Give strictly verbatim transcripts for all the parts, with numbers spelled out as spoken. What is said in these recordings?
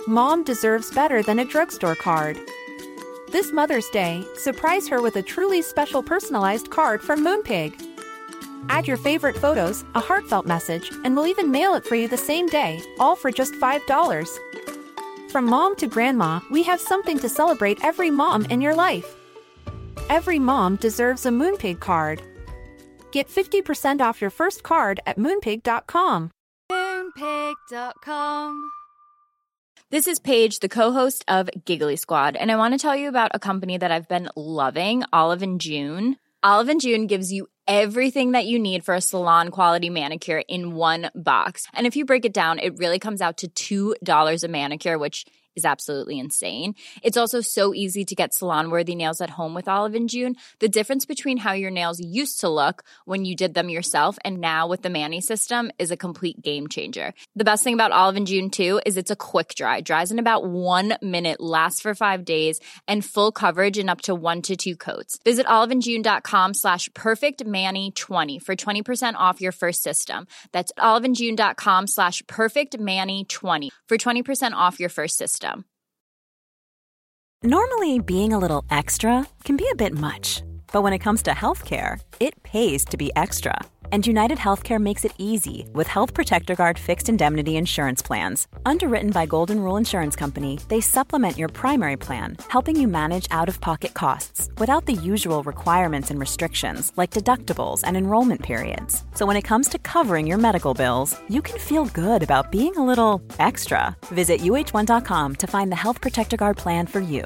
Mom deserves better than a drugstore card. This Mother's Day, surprise her with a truly special personalized card from Moonpig. Add your favorite photos, a heartfelt message, and we'll even mail it for you the same day, all for just five dollars. From mom to grandma, we have something to celebrate every mom in your life. Every mom deserves a Moonpig card. Get fifty percent off your first card at moonpig dot com. moonpig dot com. This is Paige, the co-host of Giggly Squad, and I want to tell you about a company that I've been loving, Olive and June. Olive and June gives you everything that you need for a salon-quality manicure in one box. And if you break it down, it really comes out to two dollars a manicure, which is absolutely insane. It's also so easy to get salon-worthy nails at home with Olive and June. The difference between how your nails used to look when you did them yourself and now with the Mani system is a complete game changer. The best thing about Olive and June, too, is it's a quick dry. Dries in about one minute, lasts for five days, and full coverage in up to one to two coats. Visit oliveandjune.com slash perfectmani20 for twenty percent off your first system. That's oliveandjune.com slash perfectmani20 for twenty percent off your first system. Normally, being a little extra can be a bit much, but when it comes to healthcare, it pays to be extra. And United Healthcare makes it easy with Health Protector Guard fixed indemnity insurance plans. Underwritten by Golden Rule Insurance Company, they supplement your primary plan, helping you manage out-of-pocket costs without the usual requirements and restrictions like deductibles and enrollment periods. So when it comes to covering your medical bills, you can feel good about being a little extra. Visit U H one dot com to find the Health Protector Guard plan for you.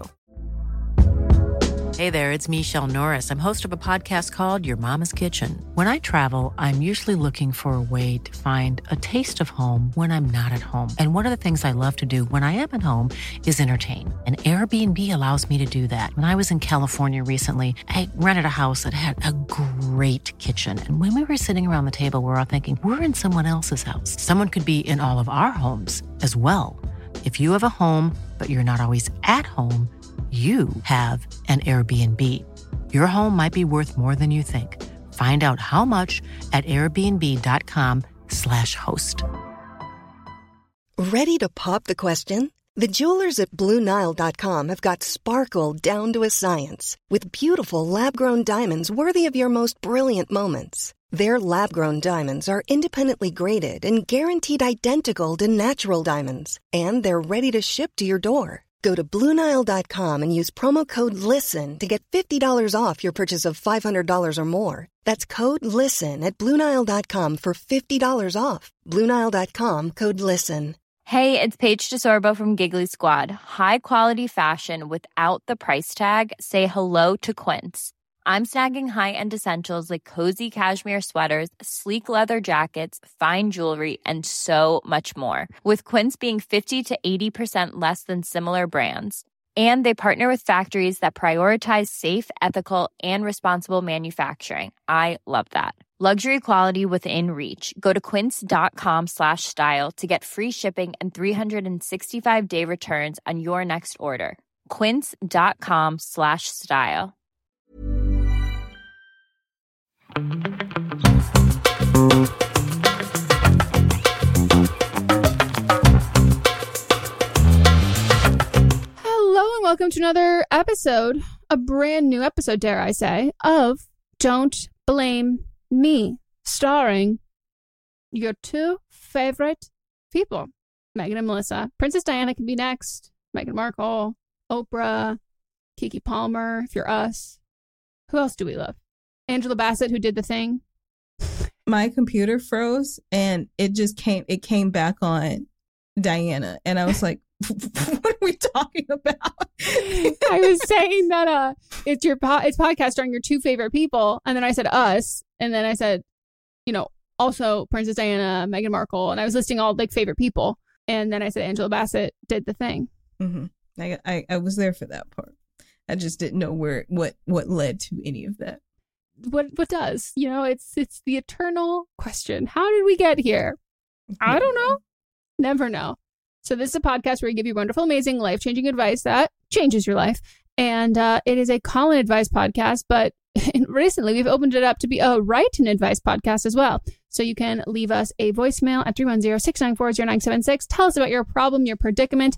Hey there, it's Michelle Norris. I'm host of a podcast called Your Mama's Kitchen. When I travel, I'm usually looking for a way to find a taste of home when I'm not at home. And one of the things I love to do when I am at home is entertain. And Airbnb allows me to do that. When I was in California recently, I rented a house that had a great kitchen. And when we were sitting around the table, we were all thinking, we're in someone else's house. Someone could be in all of our homes as well. If you have a home, but you're not always at home, you have an Airbnb. Your home might be worth more than you think. Find out how much at airbnb.com slash host. Ready to pop the question? The jewelers at Blue Nile dot com have got sparkle down to a science with beautiful lab-grown diamonds worthy of your most brilliant moments. Their lab-grown diamonds are independently graded and guaranteed identical to natural diamonds, and they're ready to ship to your door. Go to Blue Nile dot com and use promo code LISTEN to get fifty dollars off your purchase of five hundred dollars or more. That's code LISTEN at Blue Nile dot com for fifty dollars off. Blue Nile dot com, code LISTEN. Hey, it's Paige DeSorbo from Giggly Squad. High quality fashion without the price tag. Say hello to Quince. I'm snagging high-end essentials like cozy cashmere sweaters, sleek leather jackets, fine jewelry, and so much more. With Quince being fifty to eighty percent less than similar brands. And they partner with factories that prioritize safe, ethical, and responsible manufacturing. I love that. Luxury quality within reach. Go to quince.com slash style to get free shipping and three sixty-five day returns on your next order. Quince.com slash style. Hello and welcome to another episode, a brand new episode, dare I say, of Don't Blame Me, starring your two favorite people, Meghan and Melissa. Princess Diana can be next, Meghan Markle, Oprah, Keke Palmer, if you're us. Who else do we love? Angela Bassett, who did the thing. My computer froze and it just came, it came back on Diana. And I was like, what are we talking about? I was saying that uh, it's your po- it's podcast starring your two favorite people. And then I said us. And then I said, you know, also Princess Diana, Meghan Markle. And I was listing all like favorite people. And then I said Angela Bassett did the thing. Mm-hmm. I, I, I was there for that part. I just didn't know where what what led to any of that. What what does? You know, it's it's the eternal question. How did we get here? I don't know. Never know. So this is a podcast where we give you wonderful, amazing, life-changing advice that changes your life. And uh, it is a call-in advice podcast, but recently we've opened it up to be a write-in advice podcast as well. So you can leave us a voicemail at three one zero, six nine four, zero nine seven six. Tell us about your problem, your predicament.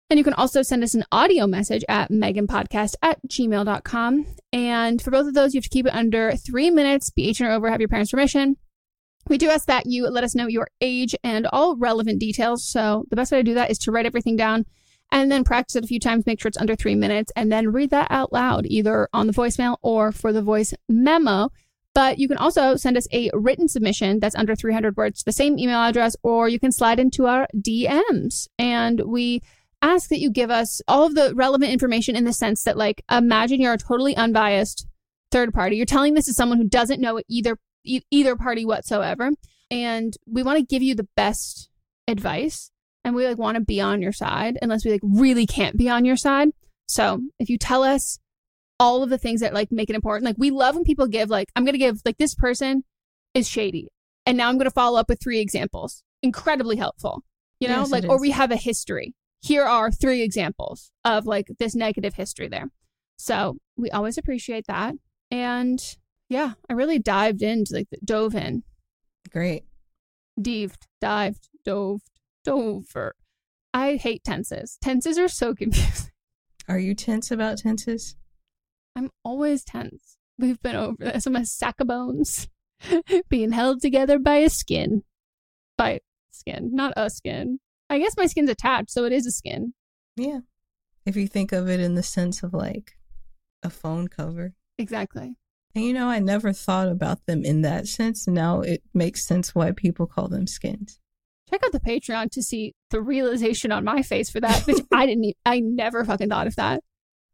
And you can also send us an audio message at meganpodcast at gmail dot com. And for both of those, you have to keep it under three minutes, be eighteen or over, have your parents' permission. We do ask that you let us know your age and all relevant details. So the best way to do that is to write everything down and then practice it a few times, make sure it's under three minutes, and then read that out loud, either on the voicemail or for the voice memo. But you can also send us a written submission that's under three hundred words to the same email address, or you can slide into our D Ms. And we ask that you give us all of the relevant information in the sense that, like, imagine you're a totally unbiased third party. You're telling this to someone who doesn't know either e- either party whatsoever. And we want to give you the best advice. And we like want to be on your side unless we like really can't be on your side. So if you tell us all of the things that like make it important, like we love when people give like, I'm going to give like this person is shady. And now I'm going to follow up with three examples. Incredibly helpful, you know, Yes, like, or we have a history. Here are three examples of like this negative history there. So we always appreciate that. And yeah, I really dived into like dove in. Great. Dived, dived, dove. Over. I hate tenses. Tenses are so confusing. Are you tense about tenses? I'm always tense. We've been over this. I'm a sack of bones being held together by a skin. By skin, not a skin. I guess my skin's attached, so it is a skin. Yeah. If you think of it in the sense of like a phone cover. Exactly. And you know, I never thought about them in that sense. Now it makes sense why people call them skins. Check out the Patreon to see the realization on my face for that. Which I didn't, e- I never fucking thought of that.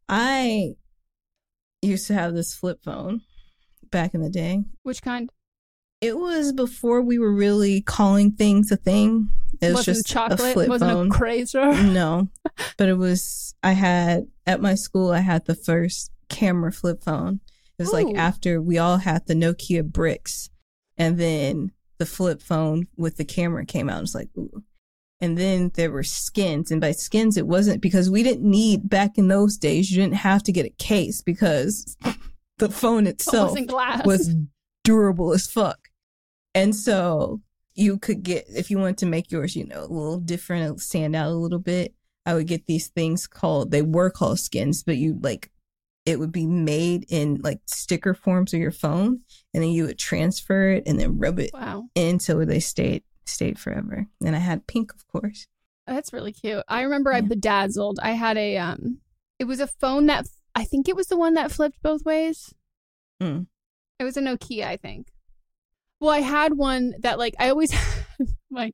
I used to have this flip phone back in the day. Which kind? It was before we were really calling things a thing. It was wasn't just chocolate, a flip wasn't phone. a Crazer. No, but it was, I had, at my school, I had the first camera flip phone. It was Ooh. like after we all had the Nokia bricks, and then the flip phone with the camera came out. It was like, ooh. And then there were skins. And by skins, it wasn't because we didn't need, back in those days, you didn't have to get a case because the phone itself Wasn't glass. was durable as fuck. And so you could get, if you wanted to make yours, you know, a little different, stand out a little bit, I would get these things called, they were called skins, but you like, it would be made in like sticker forms of your phone, and then you would transfer it and then rub it Wow. in until they stayed stayed forever. And I had pink, of course. That's really cute. I remember I Yeah. bedazzled. I had a, um, it was a phone that, I think it was the one that flipped both ways. Mm. It was a Nokia, I think. Well, I had one that like, I always had like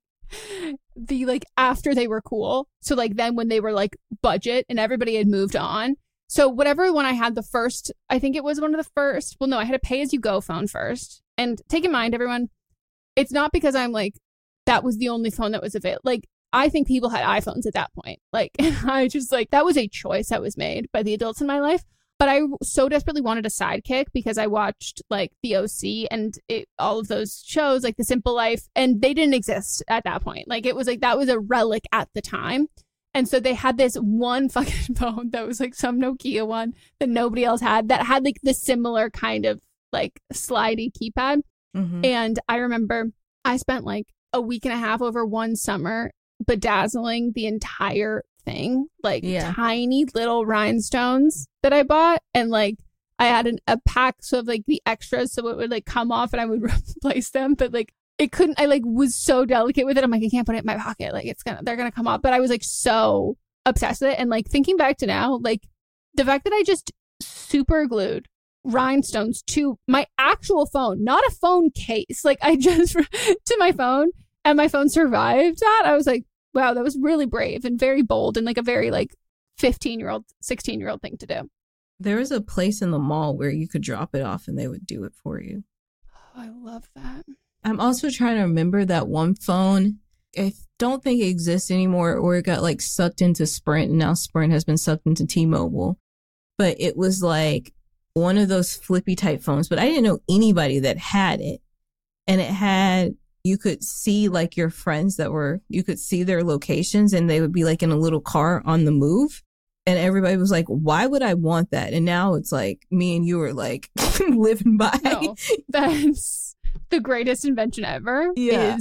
the, like after they were cool. So like then when they were like budget and everybody had moved on. So whatever one I had the first, I think it was one of the first. Well, no, I had a pay-as-you-go phone first. And take in mind, everyone, it's not because I'm like, that was the only phone that was available. Like, I think people had iPhones at that point. Like, I just like, that was a choice that was made by the adults in my life. But I so desperately wanted a sidekick because I watched like The O C and it, all of those shows, like The Simple Life, and they didn't exist at that point. Like, it was like, that was a relic at the time. And so they had this one fucking phone that was like some Nokia one that nobody else had that had like the similar kind of like slidey keypad. Mm-hmm. And I remember I spent like a week and a half over one summer bedazzling the entire thing, like Yeah. tiny little rhinestones that I bought. And like I had an, a pack so of like the extras so it would like come off and I would replace them. But like it couldn't, I like was so delicate with it. I'm like, I can't put it in my pocket. Like it's gonna, they're gonna come off. But I was like so obsessed with it. And like thinking back to now, like the fact that I just super glued rhinestones to my actual phone, not a phone case. Like I just to my phone and my phone survived that. I was like, wow, that was really brave and very bold and like a very like fifteen year old, sixteen year old thing to do. There was a place in the mall where you could drop it off and they would do it for you. Oh, I love that. I'm also trying to remember that one phone. I don't think it exists anymore, or it got like sucked into Sprint, and now Sprint has been sucked into T-Mobile. But it was like one of those flippy type phones, but I didn't know anybody that had it. And it had, you could see like your friends that were, you could see their locations, and they would be like in a little car on the move. And everybody was like, why would I want that? And now it's like me and you are like living by. No, that's the greatest invention ever. Yeah. Is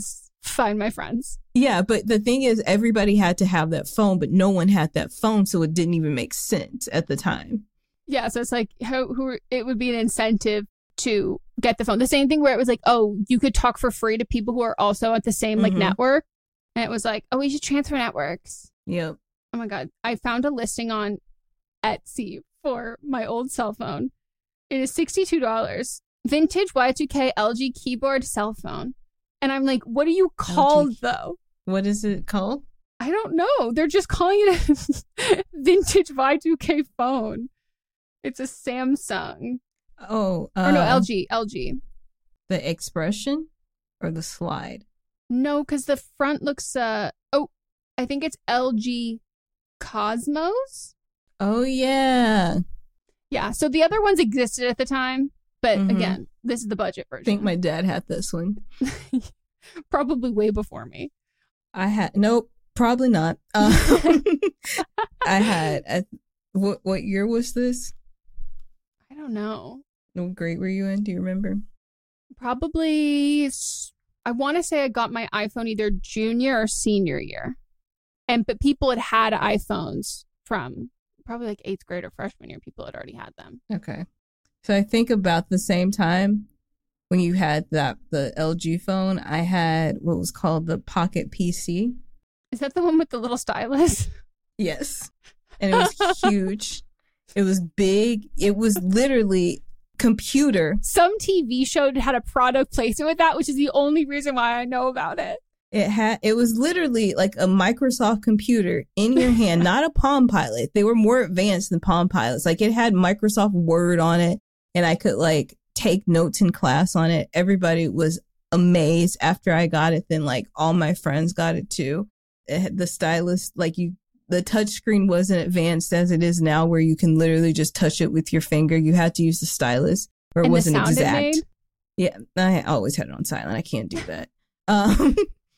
Find my friends. Yeah, but the thing is, everybody had to have that phone, but no one had that phone, so it didn't even make sense at the time. Yeah, so it's like, how, who, it would be an incentive to get the phone. The same thing where it was like, oh, you could talk for free to people who are also at the same like Mhm. network. And it was like, oh, we should transfer networks. Yep. Oh my God. I found a listing on Etsy for my old cell phone. It is sixty-two dollars. Vintage Y two K L G keyboard cell phone. And I'm like, what are you called L G. though? What is it called? I don't know. They're just calling it a vintage Y two K phone. It's a Samsung. Oh, uh, Or no, L G. L G. The Expression or the Slide? No, because the front looks, uh, oh, I think it's L G Cosmos. Oh, yeah. Yeah, so the other ones existed at the time, but Mhm. again, this is the budget I version. think my dad had this one. Probably way before me. I had, nope, probably not. Um, I had, a, what, what year was this? I don't know. What grade were you in? Do you remember? Probably, s- I want to say I got my iPhone either junior or senior year. And, but people had had iPhones from probably like eighth grade or freshman year. People had already had them. Okay. So I think about the same time when you had that, the L G phone, I had what was called the Pocket P C. Is that the one with the little stylus? Yes. And it was huge. It was big. It was literally computer. Some T V show had a product placement with that, which is the only reason why I know about it. It had, it was literally like a Microsoft computer in your hand, not a Palm Pilot. They were more advanced than Palm Pilots. Like it had Microsoft Word on it and I could like take notes in class on it. Everybody was amazed after I got it. Then like all my friends got it too. It had the stylus, like you, the touch screen wasn't advanced as it is now where you can literally just touch it with your finger. You had to use the stylus or it And the wasn't sound it exact. made? Yeah, I always had it on silent. I can't do that. Um,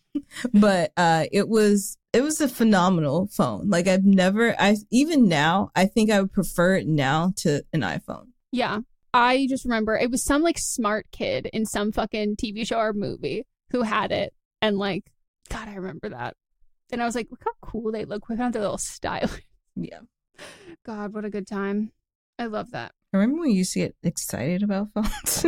but uh, it was it was a phenomenal phone. Like I've never, I even now, I think I would prefer it now to an iPhone. Yeah. I just remember it was some like smart kid in some fucking T V show or movie who had it. And like, God, I remember that. And I was like, look how cool they look without their little style. Yeah. God, what a good time. I love that. I remember when you used to get excited about phones.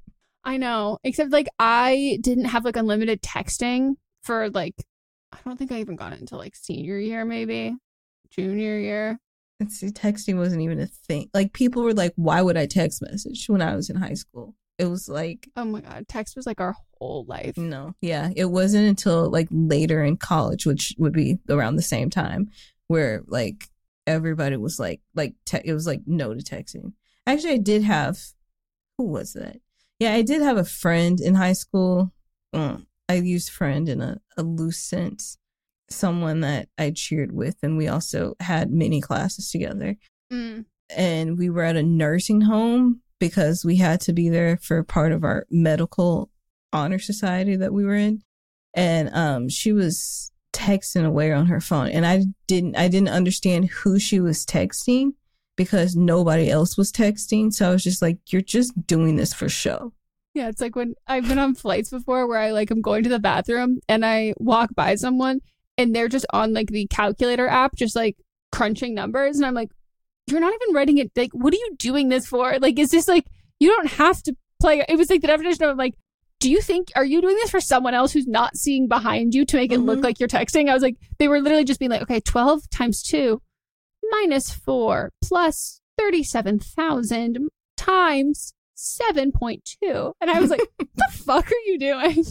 I know. Except like I didn't have like unlimited texting for like, I don't think I even got it until like senior year, maybe junior year. And see, texting wasn't even a thing. Like people were like, why would I text message when I was in high school? It was like, Oh my God. Text was like our whole life. no. Yeah. It wasn't until like later in college, which would be around the same time, where like everybody was like, like te- it was like no to texting. Actually, I did have, who was that? Yeah, I did have a friend in high school. Mm, I used friend in a, a loose sense. Someone that I cheered with, and we also had mini classes together. Mm. And we were at a nursing home because we had to be there for part of our medical honor society that we were in. And um, she was texting away on her phone, and I didn't, I didn't understand who she was texting because nobody else was texting. So I was just like, you're just doing this for show. Yeah, it's like when I've been on flights before where I like I'm going to the bathroom and I walk by someone and they're just on like the calculator app, just like crunching numbers. And I'm like, you're not even writing it. Like, what are you doing this for? Like, is this like, you don't have to play. It was like the definition of like, do you think, are you doing this for someone else who's not seeing behind you to make it Mm-hmm. look like you're texting? I was like, they were literally just being like, okay, twelve times two minus four plus thirty-seven thousand times seven point two. And I was like, what the fuck are you doing?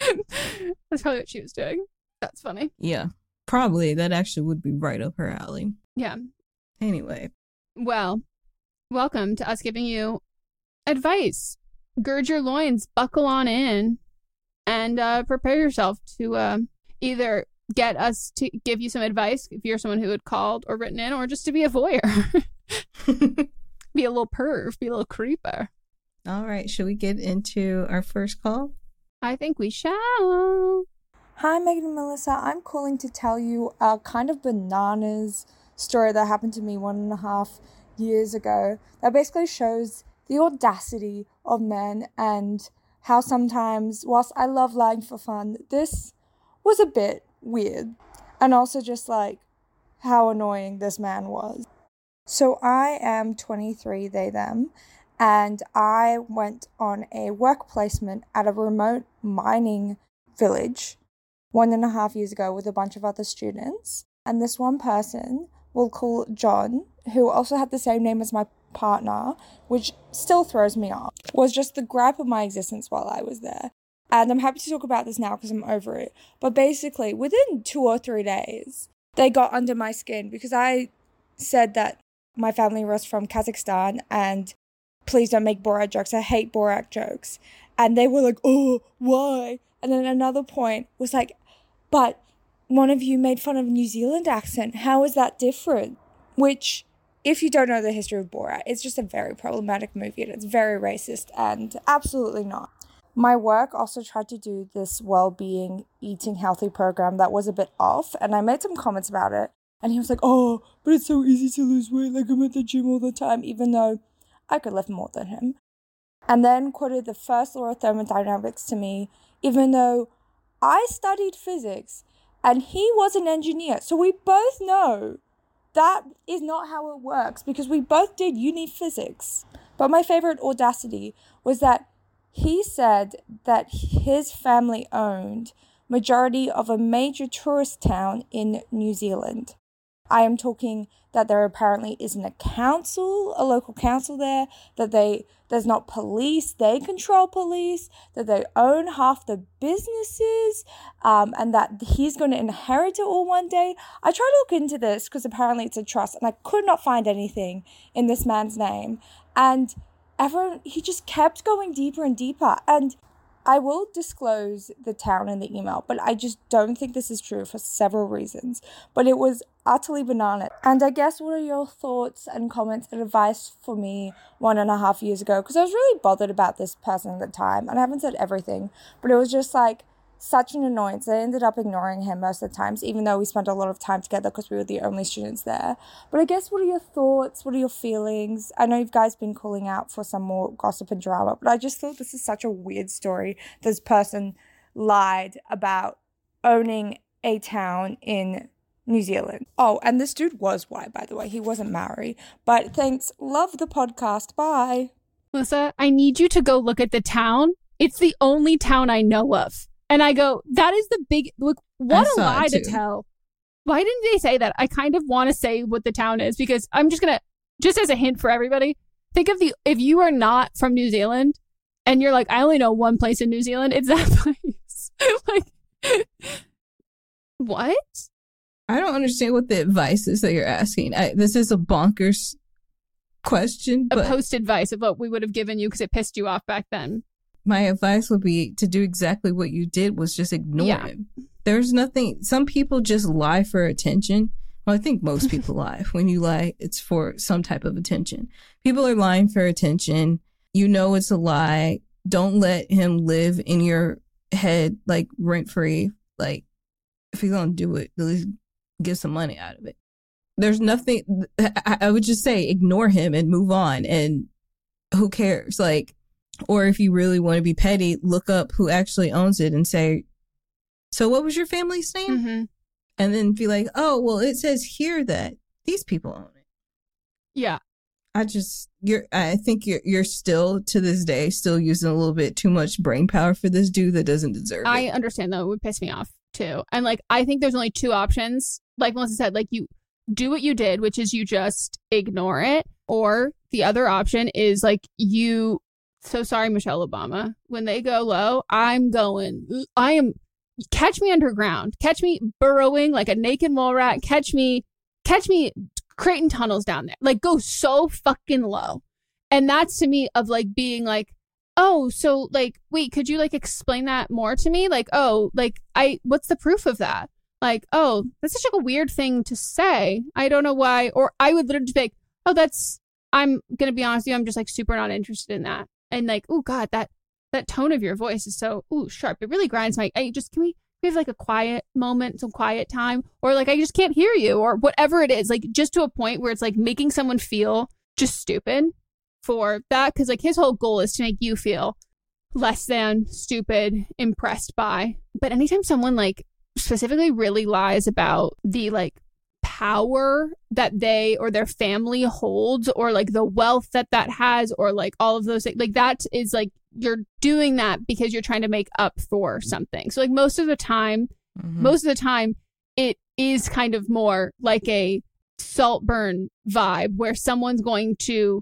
That's probably what she was doing. That's funny. Yeah, probably. That actually would be right up her alley. Yeah. Anyway. Well, welcome to us giving you advice. Gird your loins, buckle on in, and uh, prepare yourself to uh, either get us to give you some advice if you're someone who had called or written in, or just to be a voyeur. Be a little perv, be a little creeper. All right. Should we get into our first call? I think we shall. Hi, Megan and Melissa. I'm calling to tell you a kind of bananas story that happened to me one and a half years ago that basically shows the audacity of men and how sometimes, whilst I love lying for fun, this was a bit weird. And also just like how annoying this man was. So I am twenty-three, they, them, and I went on a work placement at a remote mining village one and a half years ago with a bunch of other students. And this one person, we'll call John, who also had the same name as my partner, which still throws me off, was just the gripe of my existence while I was there. And I'm happy to talk about this now because I'm over it. But basically, within two or three days, they got under my skin because I said that my family was from Kazakhstan and please don't make Borat jokes. I hate Borat jokes. And they were like, oh, why? And then another point was like, but one of you made fun of a New Zealand accent. How is that different? Which, if you don't know the history of Borat, it's just a very problematic movie and it's very racist and absolutely not. My work also tried to do this well-being, eating healthy program that was a bit off, and I made some comments about it. And he was like, oh, but it's so easy to lose weight, like I'm at the gym all the time, even though I could lift more than him. And then quoted the first law of thermodynamics to me, even though I studied physics and he was an engineer. So we both know that is not how it works because we both did uni physics. But my favorite audacity was that he said that his family owned majority of a major tourist town in New Zealand. I am talking that there apparently isn't a council, a local council there, that they there's not police, they control police, that they own half the businesses, um, and that he's going to inherit it all one day. I tried to look into this because apparently it's a trust, and I could not find anything in this man's name. And everyone, he just kept going deeper and deeper. And I will disclose the town in the email, but I just don't think this is true for several reasons. But it was utterly bananas. And I guess what are your thoughts and comments and advice for me one and a half years ago? Because I was really bothered about this person at the time, and I haven't said everything, but it was just like such an annoyance. I ended up ignoring him most of the times, even though we spent a lot of time together because we were the only students there. But I guess what are your thoughts? What are your feelings? I know you guys been calling out for some more gossip and drama, but I just thought this is such a weird story. This person lied about owning a town in New Zealand. Oh, and this dude was white, by the way. He wasn't Maori. But thanks. Love the podcast. Bye. Melissa, I need you to go look at the town. It's the only town I know of. And I go, that is the big, look, what a lie to tell. Why didn't they say that? I kind of want to say what the town is because I'm just going to, just as a hint for everybody, think of the, if you are not from New Zealand and you're like, I only know one place in New Zealand, it's that place. Like, what? I don't understand what the advice is that you're asking. I, this is a bonkers question. A but post advice of what we would have given you because it pissed you off back then. My advice would be to do exactly what you did, was just ignore yeah. him. There's nothing. Some people just lie for attention. Well, I think most people lie. When you lie, it's for some type of attention. People are lying for attention. You know it's a lie. Don't let him live in your head like rent free. Like, if he's gonna do it, at least get some money out of it. There's nothing. I, I would just say ignore him and move on. And who cares? Like. Or if you really want to be petty, look up who actually owns it and say, so what was your family's name? Mm-hmm. And then be like, oh, well, it says here that these people own it. Yeah. I just, you're, I think you're, you're still to this day, still using a little bit too much brain power for this dude that doesn't deserve I it. I understand, though. It would piss me off, too. And, like, I think there's only two options. Like Melissa said, like, you do what you did, which is you just ignore it. Or the other option is, like, you... So sorry, Michelle Obama. When they go low, I'm going, I am, catch me underground. Catch me burrowing like a naked mole rat. Catch me, catch me creating tunnels down there. Like, go so fucking low. And that's to me of like being like, oh, so like, wait, could you like explain that more to me? Like, oh, like, I, what's the proof of that? Like, oh, that's such like a weird thing to say. I don't know why. Or I would literally just be like, oh, that's, I'm going to be honest with you. I'm just like super not interested in that. And like, oh God, that that tone of your voice is so ooh sharp. It really grinds my. I just can we, can we have like a quiet moment, some quiet time, or like I just can't hear you, or whatever it is. Like just to a point where it's like making someone feel just stupid for that, because like his whole goal is to make you feel less than, stupid, impressed by. But anytime someone like specifically really lies about the like power that they or their family holds, or like the wealth that that has, or like all of those things. Like that is like, you're doing that because you're trying to make up for something. So like most of the time, mm-hmm. most of the time it is kind of more like a Saltburn vibe where someone's going to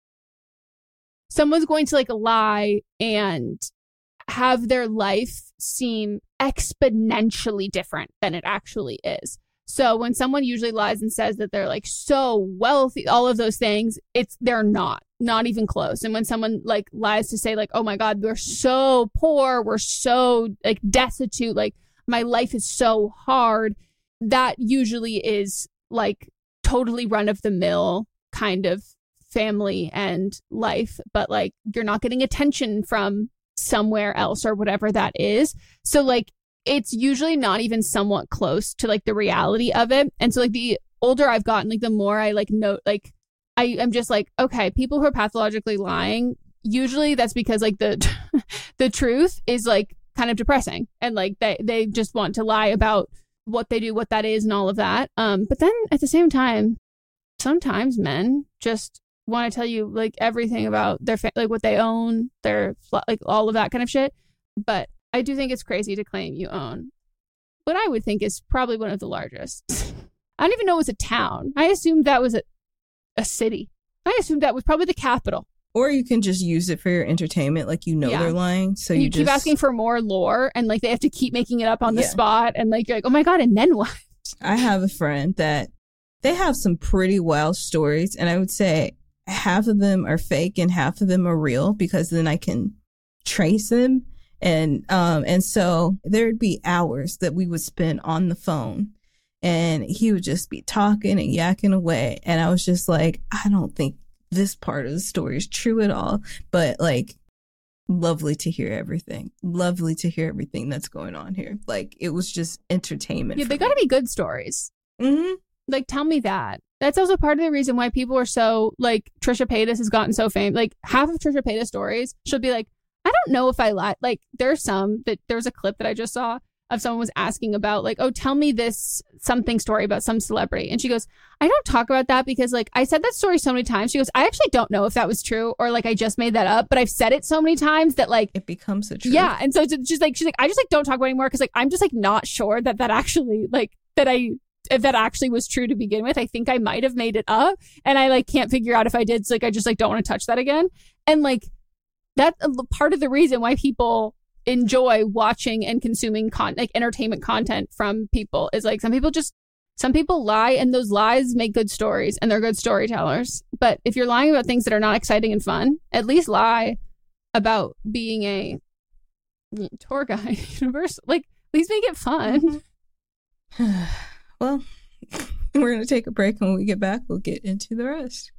someone's going to like lie and have their life seem exponentially different than it actually is. So when someone usually lies and says that they're like so wealthy, all of those things, it's they're not, not even close. And when someone like lies to say like, oh my God, we're so poor, we're so like destitute, like my life is so hard, that usually is like totally run of the mill kind of family and life, but like you're not getting attention from somewhere else or whatever that is. So like it's usually not even somewhat close to like the reality of it. And so like the older I've gotten, like the more I like note, like I am just like, okay, people who are pathologically lying, usually that's because like the the truth is like kind of depressing, and like they they just want to lie about what they do, what that is, and all of that. Um, but then at the same time, sometimes men just want to tell you like everything about their fa- like what they own, their like all of that kind of shit. But I do think it's crazy to claim you own what I would think is probably one of the largest. I don't even know it was a town. I assumed that was a, a city. I assumed that was probably the capital. Or you can just use it for your entertainment, like you know yeah. they're lying. So you, you just... keep asking for more lore, and like they have to keep making it up on the yeah. spot, and like you're like, oh my God, and then what? I have a friend that they have some pretty wild stories, and I would say half of them are fake and half of them are real, because then I can trace them. And um and so there'd be hours that we would spend on the phone, and he would just be talking and yakking away, and I was just like, I don't think this part of the story is true at all, but like lovely to hear everything lovely to hear everything that's going on here. Like it was just entertainment. Yeah, they me. gotta be good stories. Mm-hmm. Like tell me that. That's also part of the reason why people are so like Trisha Paytas has gotten so famous. Like half of Trisha Paytas stories, she'll be like, I don't know if I lied. Like there's some that there's a clip that I just saw of someone was asking about like, oh, tell me this something story about some celebrity. And she goes, I don't talk about that because like I said that story so many times. She goes, I actually don't know if that was true or like I just made that up, but I've said it so many times that like it becomes a truth. Yeah. And so it's just like, she's like, I just like don't talk about it anymore because like I'm just like not sure that that actually like that I if that actually was true to begin with. I think I might have made it up, and I like can't figure out if I did. So like I just like don't want to touch that again. And like that's part of the reason why people enjoy watching and consuming con- like entertainment content from people is like some people just some people lie, and those lies make good stories, and they're good storytellers. But if you're lying about things that are not exciting and fun, at least lie about being a tour guide universal. Like at least make it fun. Well, we're gonna take a break, and when we get back we'll get into the rest.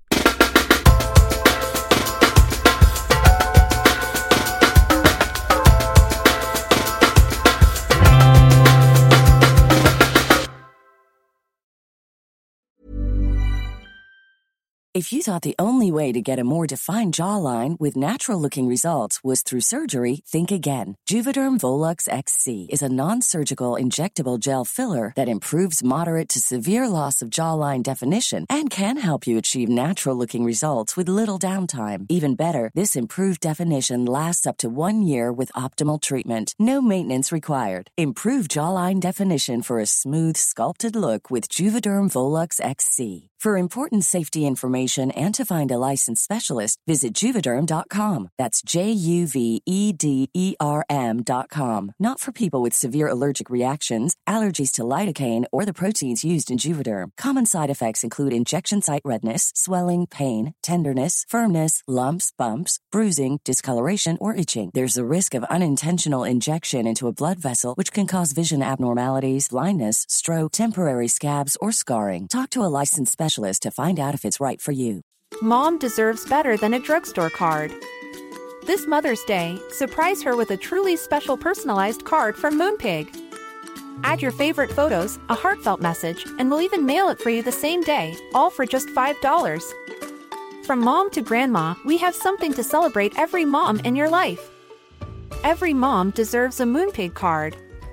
If you thought the only way to get a more defined jawline with natural-looking results was through surgery, think again. Juvederm Volux X C is a non-surgical injectable gel filler that improves moderate to severe loss of jawline definition and can help you achieve natural-looking results with little downtime. Even better, this improved definition lasts up to one year with optimal treatment. No maintenance required. Improve jawline definition for a smooth, sculpted look with Juvederm Volux X C. For important safety information and to find a licensed specialist, visit Juvederm dot com. That's J U V E D E R M dot com. Not for people with severe allergic reactions, allergies to lidocaine, or the proteins used in Juvederm. Common side effects include injection site redness, swelling, pain, tenderness, firmness, lumps, bumps, bruising, discoloration, or itching. There's a risk of unintentional injection into a blood vessel, which can cause vision abnormalities, blindness, stroke, temporary scabs, or scarring. Talk to a licensed specialist to find out if it's right for you. Mom deserves better than a drugstore card. This Mother's Day, surprise her with a truly special personalized card from Moonpig. Add your favorite photos, a heartfelt message, and we'll even mail it for you the same day, all for just five dollars. From mom to grandma, we have something to celebrate every mom in your life. Every mom deserves a Moonpig card.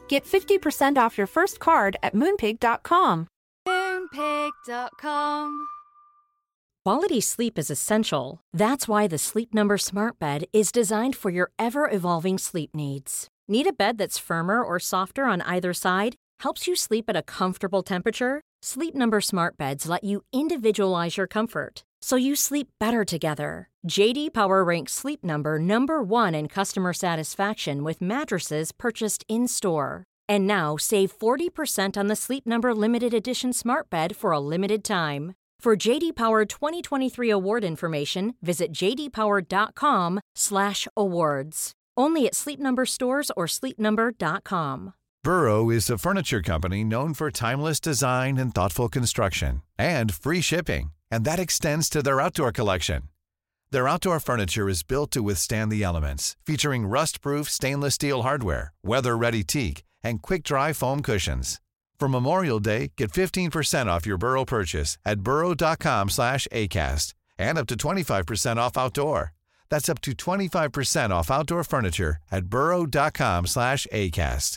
Get fifty percent off your first card at moonpig dot com. moonpig dot com. Quality sleep is essential. That's why the Sleep Number Smart Bed is designed for your ever-evolving sleep needs. Need a bed that's firmer or softer on either side? Helps you sleep at a comfortable temperature? Sleep Number Smart Beds let you individualize your comfort, so you sleep better together. J D Power ranks Sleep Number number one in customer satisfaction with mattresses purchased in-store. And now save forty percent on the Sleep Number Limited Edition Smart Bed for a limited time. For J D Power twenty twenty-three award information, visit j d power dot com slash awards. Only at Sleep Number stores or sleep number dot com. Burrow is a furniture company known for timeless design and thoughtful construction, and free shipping, and that extends to their outdoor collection. Their outdoor furniture is built to withstand the elements, featuring rust-proof stainless steel hardware, weather-ready teak, and quick-dry foam cushions. For Memorial Day, get fifteen percent off your Burrow purchase at burrow dot com slash acast, and up to twenty-five percent off outdoor. That's up to twenty-five percent off outdoor furniture at burrow dot com slash acast.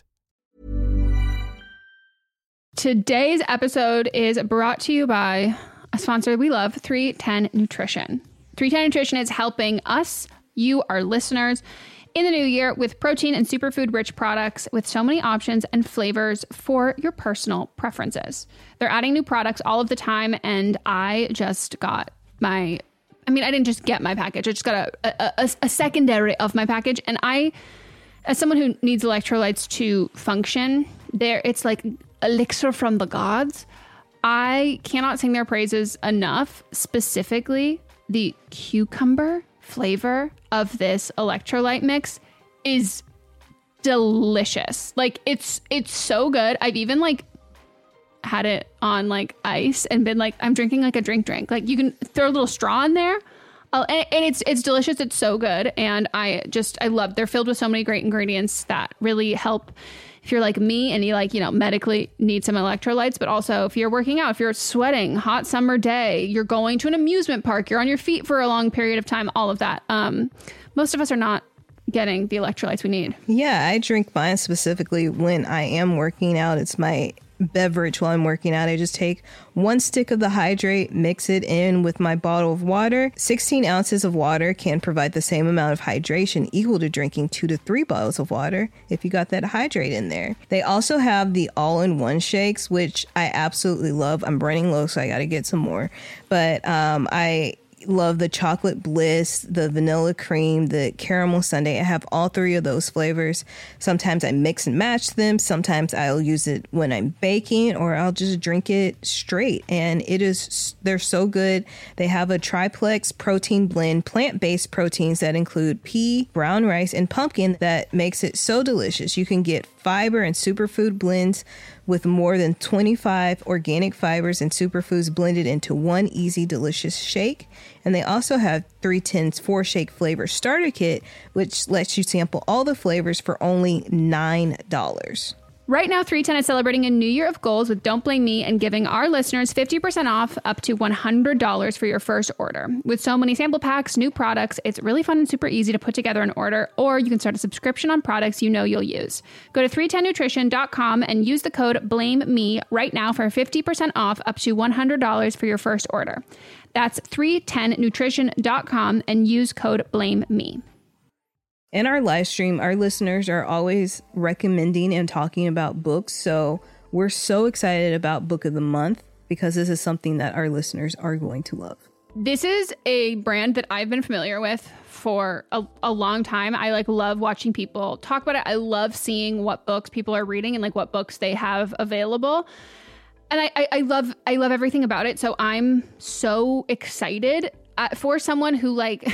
Today's episode is brought to you by a sponsor we love, three ten Nutrition. three ten Nutrition is helping us, you, our listeners, in the new year with protein and superfood-rich products with so many options and flavors for your personal preferences. They're adding new products all of the time, and I just got my... I mean, I didn't just get my package. I just got a, a, a secondary of my package, and I, as someone who needs electrolytes to function, there it's like elixir from the gods. I cannot sing their praises enough, specifically the cucumber flavor of this electrolyte mix is delicious. Like it's it's so good. I've even like had it on like ice and been like, I'm drinking like a drink drink. Like you can throw a little straw in there. Uh, and, and it's it's delicious. It's so good. And I just I love they're filled with so many great ingredients that really help if you're like me and you like, you know, medically need some electrolytes, but also if you're working out, if you're sweating, hot summer day, you're going to an amusement park, you're on your feet for a long period of time, all of that. Um, most of us are not getting the electrolytes we need. Yeah, I drink mine specifically when I am working out. It's my beverage while I'm working out. I just take one stick of the hydrate, mix it in with my bottle of water. sixteen ounces of water can provide the same amount of hydration equal to drinking two to three bottles of water if you got that hydrate in there. They also have the all-in-one shakes, which I absolutely love. I'm running low, so I got to get some more. But um, I love the chocolate bliss, the vanilla cream, the caramel sundae. I have all three of those flavors. Sometimes I mix and match them. Sometimes I'll use it when I'm baking, or I'll just drink it straight. And it is, they're so good. They have a triplex protein blend, plant-based proteins that include pea, brown rice, and pumpkin that makes it so delicious. You can get fiber and superfood blends with more than twenty-five organic fibers and superfoods blended into one easy, delicious shake. And they also have three ten's four shake flavor starter kit, which lets you sample all the flavors for only nine dollars. Right now, three ten is celebrating a new year of goals with Don't Blame Me and giving our listeners fifty percent off up to one hundred dollars for your first order. With so many sample packs, new products, it's really fun and super easy to put together an order, or you can start a subscription on products you know you'll use. Go to three ten nutrition dot com and use the code BLAMEME right now for fifty percent off up to one hundred dollars for your first order. That's three ten nutrition dot com and use code BLAMEME. In our live stream, our listeners are always recommending and talking about books. So we're so excited about Book of the Month because this is something that our listeners are going to love. This is a brand that I've been familiar with for a, a long time. I like love watching people talk about it. I love seeing what books people are reading and like what books they have available. And I, I, I love I love everything about it. So I'm so excited uh, for someone who like...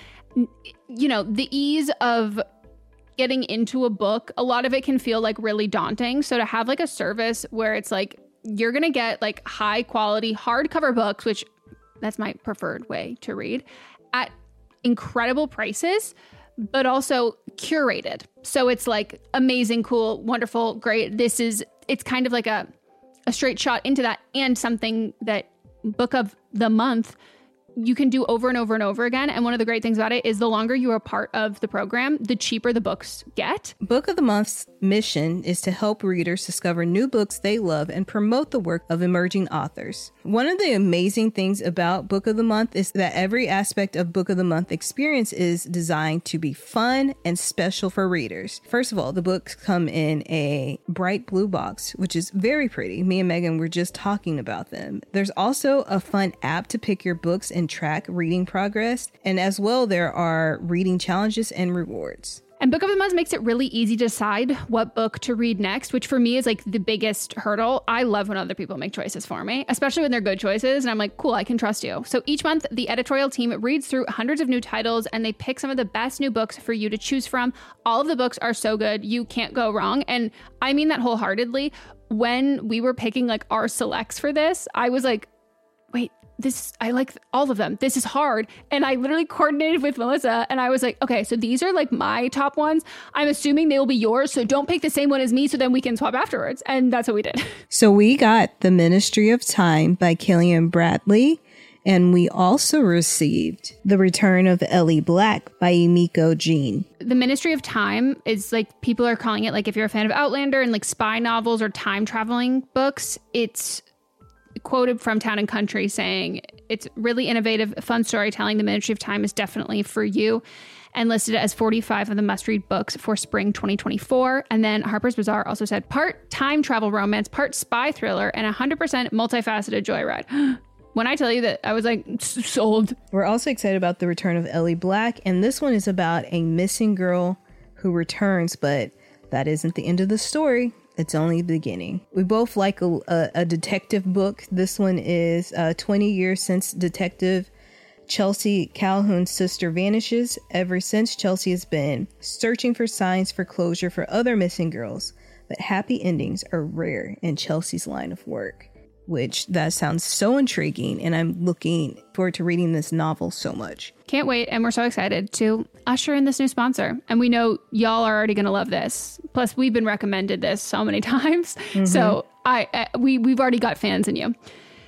you know, the ease of getting into a book, a lot of it can feel like really daunting. So to have like a service where it's like, you're going to get like high quality hardcover books, which that's my preferred way to read, at incredible prices, but also curated. So it's like amazing, cool, wonderful, great. This is, it's kind of like a, a straight shot into that, and something that Book of the Month you can do over and over and over again. And one of the great things about it is the longer you are a part of the program, the cheaper the books get. Book of the Month's mission is to help readers discover new books they love and promote the work of emerging authors. One of the amazing things about Book of the Month is that every aspect of Book of the Month experience is designed to be fun and special for readers. First of all, the books come in a bright blue box, which is very pretty. Me and Megan were just talking about them. There's also a fun app to pick your books and track reading progress. And as well, there are reading challenges and rewards. And Book of the Month makes it really easy to decide what book to read next, which for me is like the biggest hurdle. I love when other people make choices for me, especially when they're good choices. And I'm like, cool, I can trust you. So each month, the editorial team reads through hundreds of new titles and they pick some of the best new books for you to choose from. All of the books are so good. You can't go wrong. And I mean that wholeheartedly. When we were picking like our selects for this, I was like, wait, this, I like all of them. This is hard. And I literally coordinated with Melissa and I was like, okay, so these are like my top ones. I'm assuming they will be yours. So don't pick the same one as me so then we can swap afterwards. And that's what we did. So we got The Ministry of Time by Killian Bradley. And we also received The Return of Ellie Black by Emiko Jean. The Ministry of Time is like, people are calling it, like if you're a fan of Outlander and like spy novels or time traveling books, it's quoted from Town and Country saying it's really innovative, fun storytelling. The Ministry of Time is definitely for you, and listed as forty-five of the must-read books for spring twenty twenty-four. And then Harper's Bazaar also said part time travel romance, part spy thriller, and one hundred percent multifaceted joyride. When I tell you that, I was like, sold. We're also excited about The Return of Ellie Black, and this one is about a missing girl who returns, but that isn't the end of the story. It's only the beginning. We both like a, a, a detective book. This one is uh, twenty years since Detective Chelsea Calhoun's sister vanishes. Ever since, Chelsea has been searching for signs for closure for other missing girls, but happy endings are rare in Chelsea's line of work, which that sounds so intriguing, and I'm looking forward to reading this novel so much. Can't wait, and we're so excited to usher in this new sponsor. And we know y'all are already going to love this. Plus, we've been recommended this so many times. Mm-hmm. So I, I we, we've already got fans in you.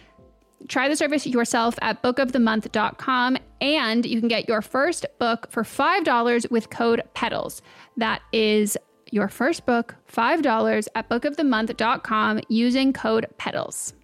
Try the service yourself at book of the month dot com, and you can get your first book for five dollars with code PEDALS. That is your first book, five dollars at book of the month dot com using code PEDALS.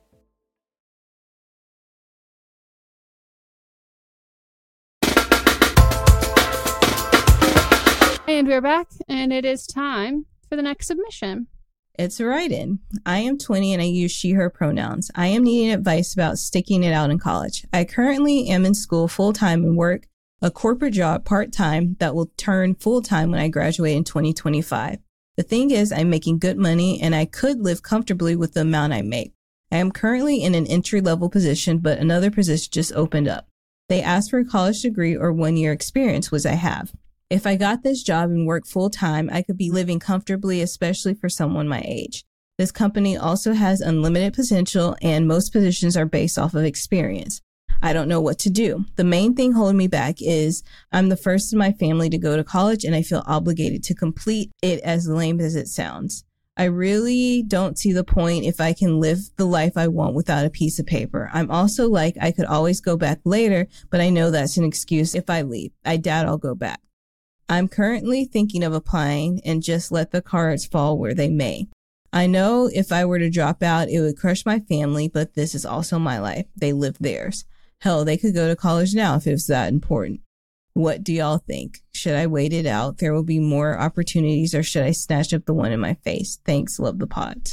And we're back, and it is time for the next submission. It's a write-in. I am twenty and I use she, her pronouns. I am needing advice about sticking it out in college. I currently am in school full-time and work a corporate job part-time that will turn full-time when I graduate in twenty twenty-five. The thing is, I'm making good money and I could live comfortably with the amount I make. I am currently in an entry-level position, but another position just opened up. They asked for a college degree or one-year experience, which I have. If I got this job and worked full-time, I could be living comfortably, especially for someone my age. This company also has unlimited potential, and most positions are based off of experience. I don't know what to do. The main thing holding me back is I'm the first in my family to go to college, and I feel obligated to complete it, as lame as it sounds. I really don't see the point if I can live the life I want without a piece of paper. I'm also like, I could always go back later, but I know that's an excuse if I leave. I doubt I'll go back. I'm currently thinking of applying and just let the cards fall where they may. I know if I were to drop out, it would crush my family, but this is also my life. They live theirs. Hell, they could go to college now if it was that important. What do y'all think? Should I wait it out? There will be more opportunities, or should I snatch up the one in my face? Thanks. Love the pod.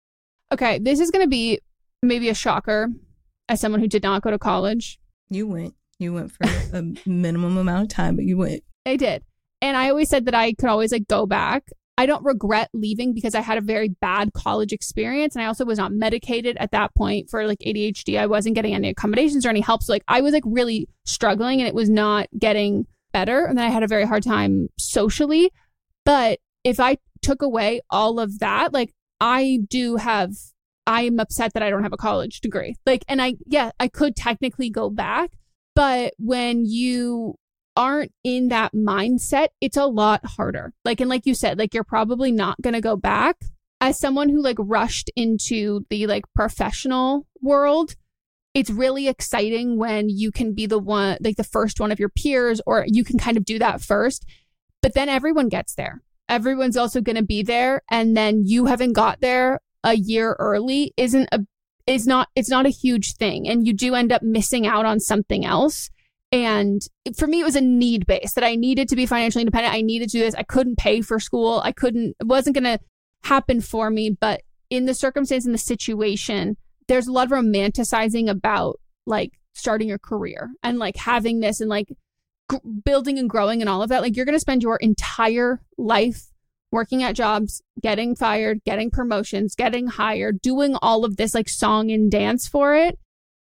Okay, this is going to be maybe a shocker as someone who did not go to college. You went. You went for a minimum amount of time, but you went. I did. And I always said that I could always like go back. I don't regret leaving because I had a very bad college experience. And I also was not medicated at that point for like A D H D. I wasn't getting any accommodations or any help. So like I was like really struggling and it was not getting better. And then I had a very hard time socially. But if I took away all of that, like I do have, I'm upset that I don't have a college degree. Like, and I, yeah, I could technically go back. But when you aren't in that mindset, it's a lot harder. Like, and like you said, like you're probably not going to go back. As someone who like rushed into the like professional world, it's really exciting when you can be the one, like the first one of your peers, or you can kind of do that first. But then everyone gets there. Everyone's also going to be there. And then you having got there a year early isn't a, is not, it's not a huge thing. And you do end up missing out on something else. And for me, it was a need base that I needed to be financially independent. I needed to do this. I couldn't pay for school. I couldn't, it wasn't going to happen for me. But in the circumstance, in the situation, there's a lot of romanticizing about like starting your career and like having this and like g- building and growing and all of that. Like you're going to spend your entire life working at jobs, getting fired, getting promotions, getting hired, doing all of this like song and dance for it.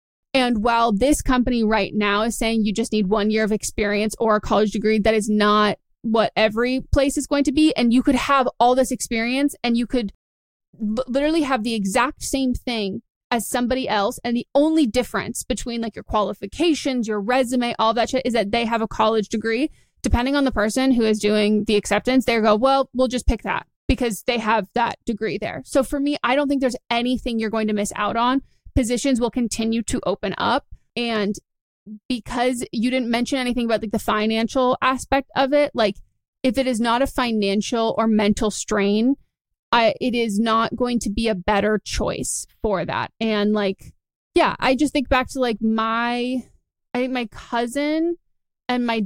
And while this company right now is saying you just need one year of experience or a college degree, that is not what every place is going to be. And you could have all this experience and you could b- literally have the exact same thing as somebody else. And the only difference between like your qualifications, your resume, all that shit is that they have a college degree. Depending on the person who is doing the acceptance, they go, well, we'll just pick that because they have that degree there. So for me, I don't think there's anything you're going to miss out on. Positions will continue to open up. And because you didn't mention anything about like the financial aspect of it, like if it is not a financial or mental strain, I, it is not going to be a better choice for that. And like, yeah, I just think back to like my, I think my cousin and my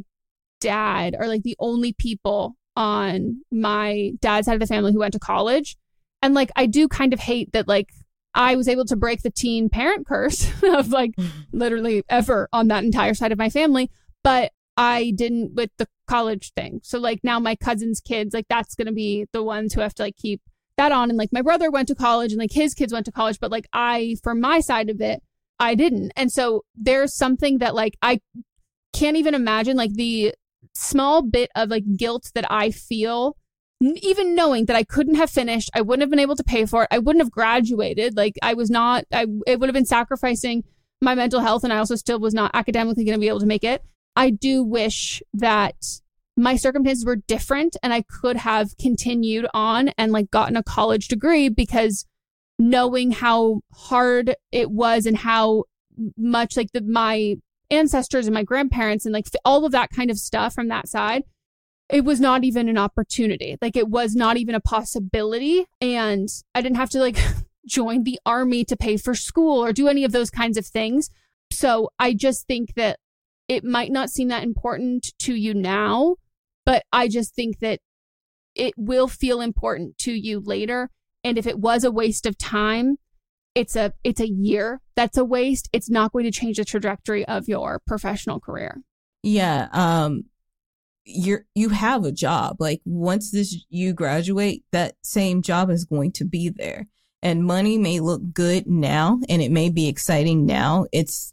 dad are like the only people on my dad's side of the family who went to college. And like, I do kind of hate that like I was able to break the teen parent curse of like literally ever on that entire side of my family, but I didn't with the college thing. So like now my cousin's kids, like that's going to be the ones who have to like keep that on. And like my brother went to college and like his kids went to college, but like I, for my side of it, I didn't. And so there's something that like I can't even imagine, like the small bit of like guilt that I feel, even knowing that I couldn't have finished, I wouldn't have been able to pay for it, I wouldn't have graduated, like I was not, I it would have been sacrificing my mental health, and I also still was not academically going to be able to make it. I do wish that my circumstances were different and I could have continued on and like gotten a college degree, because knowing how hard it was and how much like the my ancestors and my grandparents and like all of that kind of stuff from that side, it was not even an opportunity. Like it was not even a possibility. And I didn't have to like join the army to pay for school or do any of those kinds of things. So I just think that it might not seem that important to you now, but I just think that it will feel important to you later. And if it was a waste of time, it's a it's a year that's a waste. It's not going to change the trajectory of your professional career. Yeah. Um, you're, you have a job. Like once this, you graduate, that same job is going to be there, and money may look good now and it may be exciting now. It's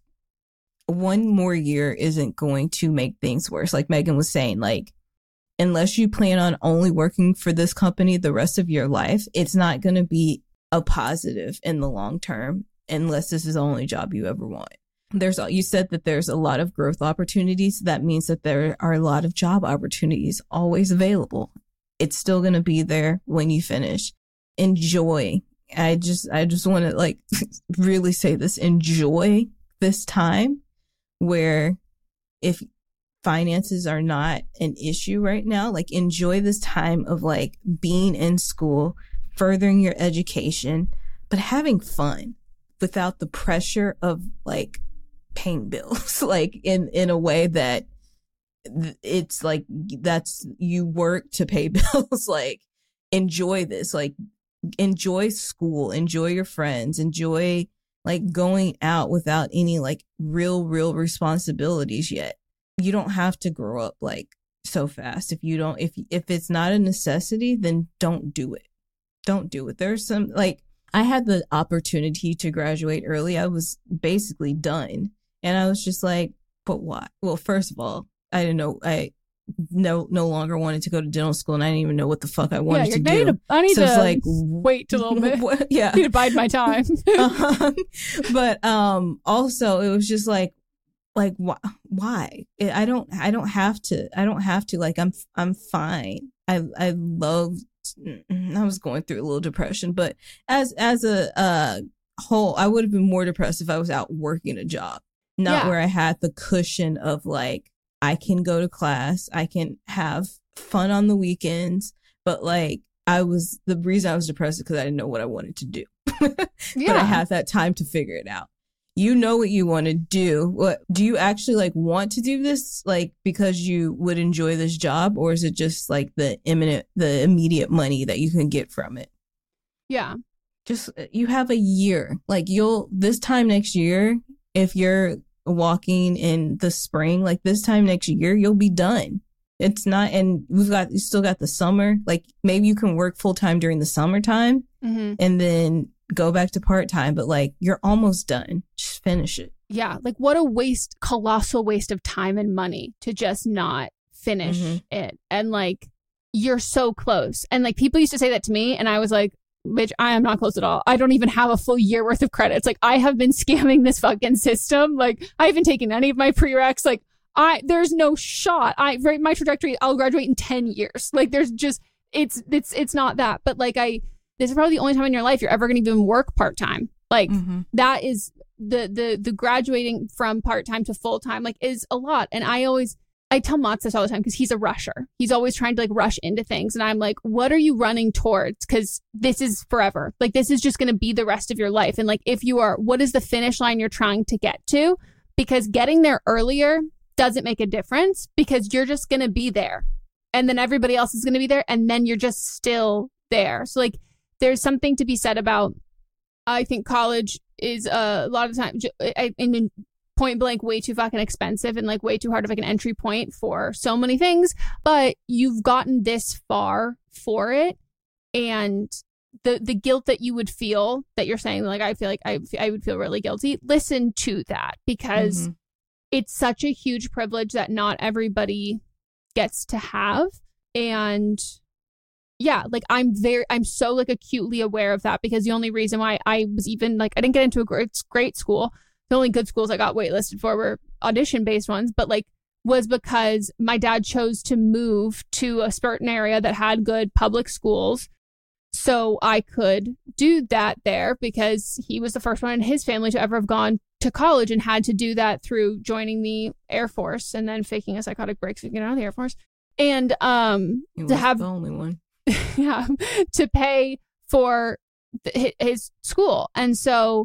one more year isn't going to make things worse. Like Megan was saying, like, unless you plan on only working for this company the rest of your life, it's not going to be a positive in the long term, unless this is the only job you ever want. There's, you said that there's a lot of growth opportunities. That means that there are a lot of job opportunities always available. It's still going to be there when you finish. Enjoy. I just, I just want to like really say this, enjoy this time where if finances are not an issue right now, like enjoy this time of like being in school, furthering your education, but having fun without the pressure of like paying bills, like in, in a way that it's like, that's, you work to pay bills. Like enjoy this, like enjoy school, enjoy your friends, enjoy like going out without any like real, real responsibilities yet. You don't have to grow up like so fast. If you don't, if, if it's not a necessity, then don't do it. Don't do it. There's some, like, I had the opportunity to graduate early. I was basically done. And I was just like, but why? Well, first of all, I didn't know, I no no longer wanted to go to dental school, and I didn't even know what the fuck I wanted yeah, to do. To, I need so to like, wait a little bit. Yeah. I need to bide my time. um, but um, also, it was just like, like, why? why? I don't, I don't have to, I don't have to, like, I'm, I'm fine. I, I love, I was going through a little depression, but as, as a, uh, whole, I would have been more depressed if I was out working a job, not Yeah. where I had the cushion of like, I can go to class, I can have fun on the weekends, but like, I was, the reason I was depressed is because I didn't know what I wanted to do. But Yeah. I had that time to figure it out. You know what you want to do. What do you actually like want to do this like because you would enjoy this job, or is it just like the imminent, the immediate money that you can get from it? Yeah. Just you have a year. Like you'll this time next year, if you're walking in the spring, like this time next year, you'll be done. It's not, and we've got you still got the summer. Like maybe you can work full time during the summertime, Mm-hmm. and then go back to part time. But like you're almost done. Just finish it. Yeah. Like what a waste, colossal waste of time and money to just not finish Mhm. it. And like you're so close. And like people used to say that to me, and I was like, bitch, I am not close at all. I don't even have a full year worth of credits. Like I have been scamming this fucking system. Like I haven't taken any of my prereqs. Like I, there's no shot. I, right, my trajectory, I'll graduate in ten years. Like there's just, it's, it's, it's not that. But like I, this is probably the only time in your life you're ever going to even work part-time. Like Mm-hmm. that is the, the, the graduating from part-time to full-time, like is a lot. And I always, I tell Mats this all the time because he's a rusher. He's always trying to like rush into things. And I'm like, what are you running towards? Because this is forever. Like this is just going to be the rest of your life. And like, if you are, what is the finish line you're trying to get to? Because getting there earlier doesn't make a difference because you're just going to be there. And then everybody else is going to be there. And then you're just still there. So like, there's something to be said about, I think college is uh, a lot of the time, I, I mean, point blank, way too fucking expensive and like way too hard of like an entry point for so many things. But you've gotten this far for it. And the the guilt that you would feel that you're saying, like, I feel like I, I would feel really guilty. Listen to that because Mm-hmm. it's such a huge privilege that not everybody gets to have. And yeah, like I'm very, I'm so like acutely aware of that because the only reason why I was even like, I didn't get into a great, great school. The only good schools I got waitlisted for were audition based ones, but like was because my dad chose to move to a certain area that had good public schools. So I could do that there because he was the first one in his family to ever have gone to college and had to do that through joining the Air Force and then faking a psychotic break so he could get out of the Air Force. And um, He to was have the only one. yeah, to pay for th- his school. And so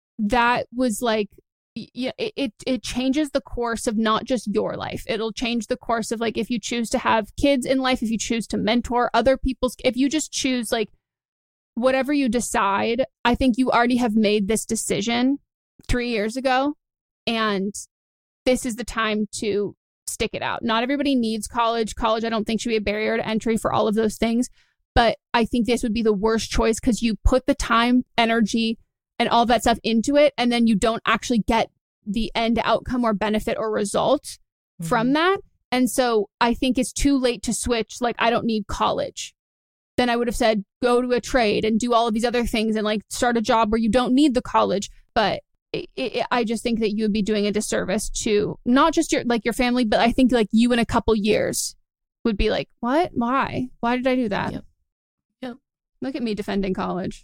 that was like, yeah, it, it, it changes the course of not just your life. It'll change the course of like, if you choose to have kids in life, if you choose to mentor other people's, if you just choose like whatever you decide, I think you already have made this decision three years ago. And this is the time to stick it out. Not everybody needs college. College, I don't think, should be a barrier to entry for all of those things. But I think this would be the worst choice because you put the time, energy, and all that stuff into it, and then you don't actually get the end outcome or benefit or result mm-hmm. from that. And so I think it's too late to switch. Like, I don't need college. Then I would have said, go to a trade and do all of these other things and like start a job where you don't need the college. But It, it, I just think that you would be doing a disservice to not just your like your family, but I think like you in a couple years would be like, what? Why? Why did I do that? Yep. Yep. Look at me defending college.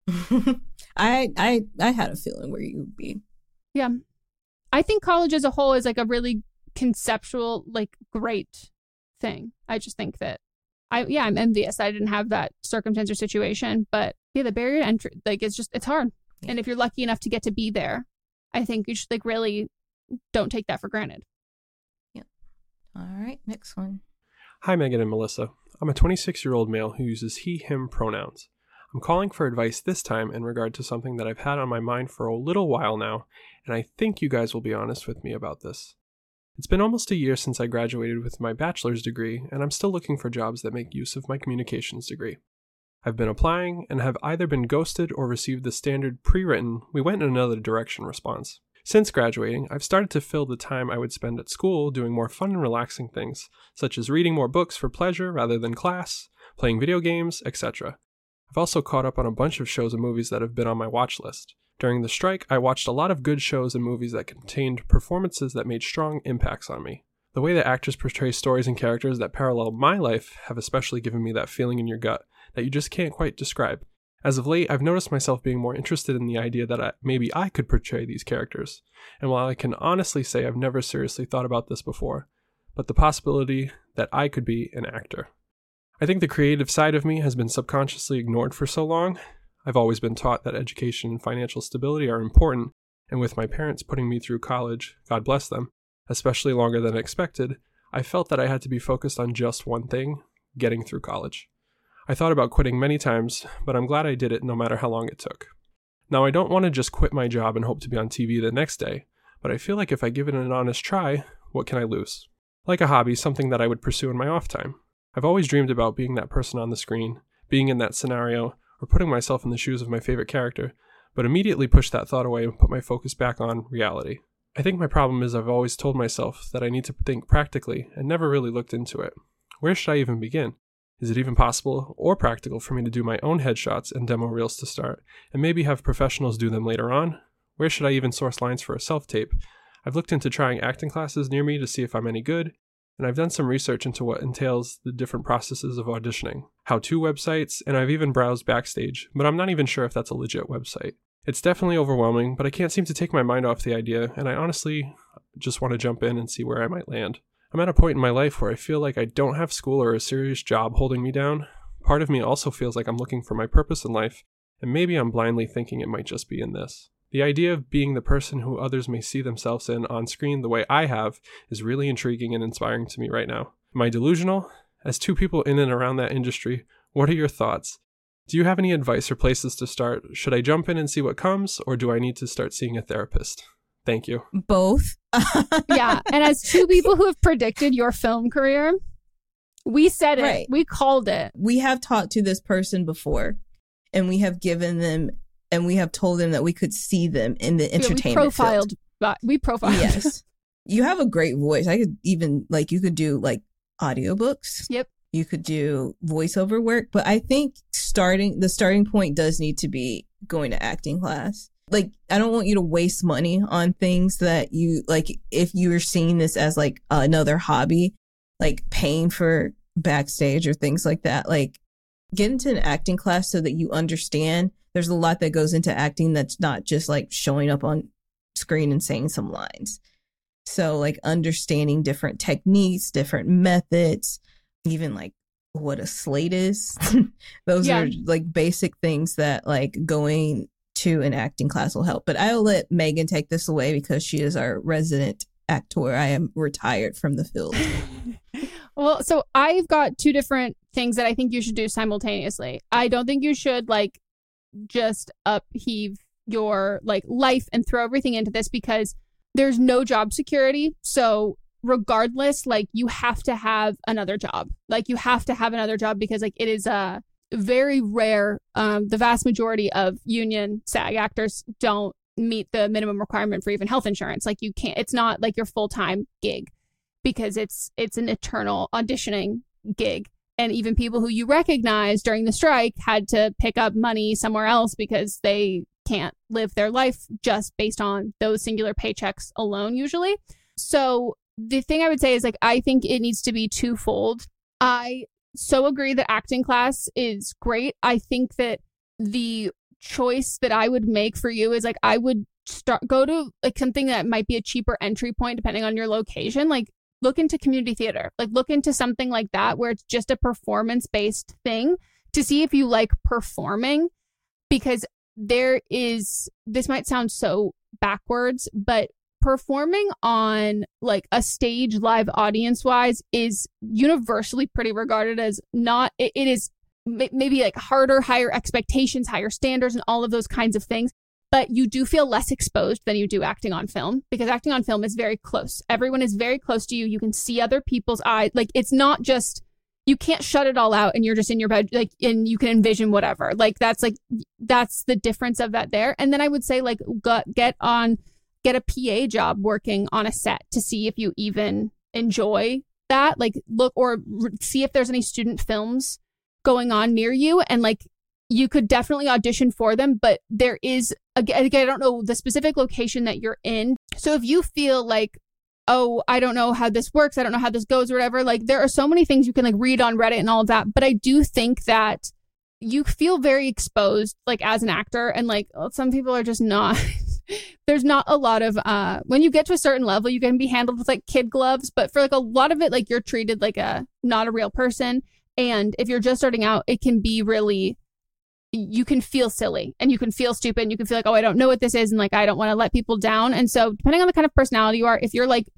I I I had a feeling where you would be. Yeah. I think college as a whole is like a really conceptual, like great thing. I just think that I yeah, I'm envious I didn't have that circumstance or situation. But yeah, the barrier to entry, like it's just it's hard. And if you're lucky enough to get to be there, I think you should like really don't take that for granted. Yep. All right, next one. Hi, Megan and Melissa. I'm a twenty-six-year-old male who uses he, him pronouns. I'm calling for advice this time in regard to something that I've had on my mind for a little while now, and I think you guys will be honest with me about this. It's been almost a year since I graduated with my bachelor's degree, and I'm still looking for jobs that make use of my communications degree. I've been applying and have either been ghosted or received the standard pre-written, we went in another direction response. Since graduating, I've started to fill the time I would spend at school doing more fun and relaxing things, such as reading more books for pleasure rather than class, playing video games, et cetera. I've also caught up on a bunch of shows and movies that have been on my watch list. During the strike, I watched a lot of good shows and movies that contained performances that made strong impacts on me. The way that actors portray stories and characters that parallel my life have especially given me that feeling in your gut that you just can't quite describe. As of late, I've noticed myself being more interested in the idea that I, maybe I could portray these characters. And while I can honestly say I've never seriously thought about this before, but the possibility that I could be an actor. I think the creative side of me has been subconsciously ignored for so long. I've always been taught that education and financial stability are important, and with my parents putting me through college, God bless them, especially longer than expected, I felt that I had to be focused on just one thing, getting through college. I thought about quitting many times, but I'm glad I did it no matter how long it took. Now, I don't want to just quit my job and hope to be on T V the next day, but I feel like if I give it an honest try, what can I lose? Like a hobby, something that I would pursue in my off time. I've always dreamed about being that person on the screen, being in that scenario, or putting myself in the shoes of my favorite character, but immediately pushed that thought away and put my focus back on reality. I think my problem is I've always told myself that I need to think practically and never really looked into it. Where should I even begin? Is it even possible or practical for me to do my own headshots and demo reels to start, and maybe have professionals do them later on? Where should I even source lines for a self-tape? I've looked into trying acting classes near me to see if I'm any good, and I've done some research into what entails the different processes of auditioning, how-to websites, and I've even browsed Backstage, but I'm not even sure if that's a legit website. It's definitely overwhelming, but I can't seem to take my mind off the idea, and I honestly just want to jump in and see where I might land. I'm at a point in my life where I feel like I don't have school or a serious job holding me down. Part of me also feels like I'm looking for my purpose in life, and maybe I'm blindly thinking it might just be in this. The idea of being the person who others may see themselves in on screen the way I have is really intriguing and inspiring to me right now. Am I delusional? As two people in and around that industry, what are your thoughts? Do you have any advice or places to start? Should I jump in and see what comes, or do I need to start seeing a therapist? Thank you. Both. Yeah. And as two people who have predicted your film career, we said it. Right. We called it. We have talked to this person before, and we have given them, and we have told them that we could see them in the entertainment yeah, we profiled, field. But we profiled. Yes. You have a great voice. I could even, like, you could do, like, audiobooks. Yep. You could do voiceover work. But I think starting, the starting point does need to be going to acting class. Like, I don't want you to waste money on things that you, like, if you're seeing this as, like, another hobby, like paying for Backstage or things like that, like, get into an acting class so that you understand there's a lot that goes into acting that's not just, like, showing up on screen and saying some lines. So, like, understanding different techniques, different methods, even, like, what a slate is. Those yeah. are, like, basic things that, like, going to an acting class will help. But I'll let Megan take this away because she is our resident actor. I am retired from the field. Well, so I've got two different things that I think you should do simultaneously. I don't think you should, like, just upheave your, like, life and throw everything into this, because there's no job security. So regardless, like, you have to have another job. Like, you have to have another job because, like, it is a very rare. Um, the vast majority of union SAG actors don't meet the minimum requirement for even health insurance. Like, you can't, it's not like your full-time gig, because it's it's an eternal auditioning gig. And even people who you recognize during the strike had to pick up money somewhere else because they can't live their life just based on those singular paychecks alone, usually. So the thing I would say is, like, I think it needs to be twofold. I so agree that acting class is great. I think that the choice that I would make for you is, like, I would start go to, like, something that might be a cheaper entry point depending on your location. Like, look into community theater. Like, look into something like that where it's just a performance-based thing to see if you like performing, because there is, this might sound so backwards, but performing on, like, a stage live audience wise is universally pretty regarded as not, it, it is m- maybe like harder, higher expectations, higher standards, and all of those kinds of things. But you do feel less exposed than you do acting on film, because acting on film is very close. Everyone is very close to you. You can see other people's eyes. Like, it's not just, you can't shut it all out and you're just in your bed, like, and you can envision whatever. Like, that's like, that's the difference of that there. And then I would say, like, get, get on, get a P A job working on a set to see if you even enjoy that. Like, look, or re- see if there's any student films going on near you, and, like, you could definitely audition for them. But there is, again, I don't know the specific location that you're in. So if you feel like, oh, I don't know how this works, I don't know how this goes or whatever, like, there are so many things you can, like, read on Reddit and all of that. But I do think that you feel very exposed, like, as an actor. And, like, some people are just not, there's not a lot of, uh, when you get to a certain level, you can be handled with, like, kid gloves. But for, like, a lot of it, like, you're treated like a, not a real person. And if you're just starting out, it can be really, you can feel silly and you can feel stupid and you can feel like, oh, I don't know what this is. And like, I don't want to let people down. And so depending on the kind of personality you are, if you're like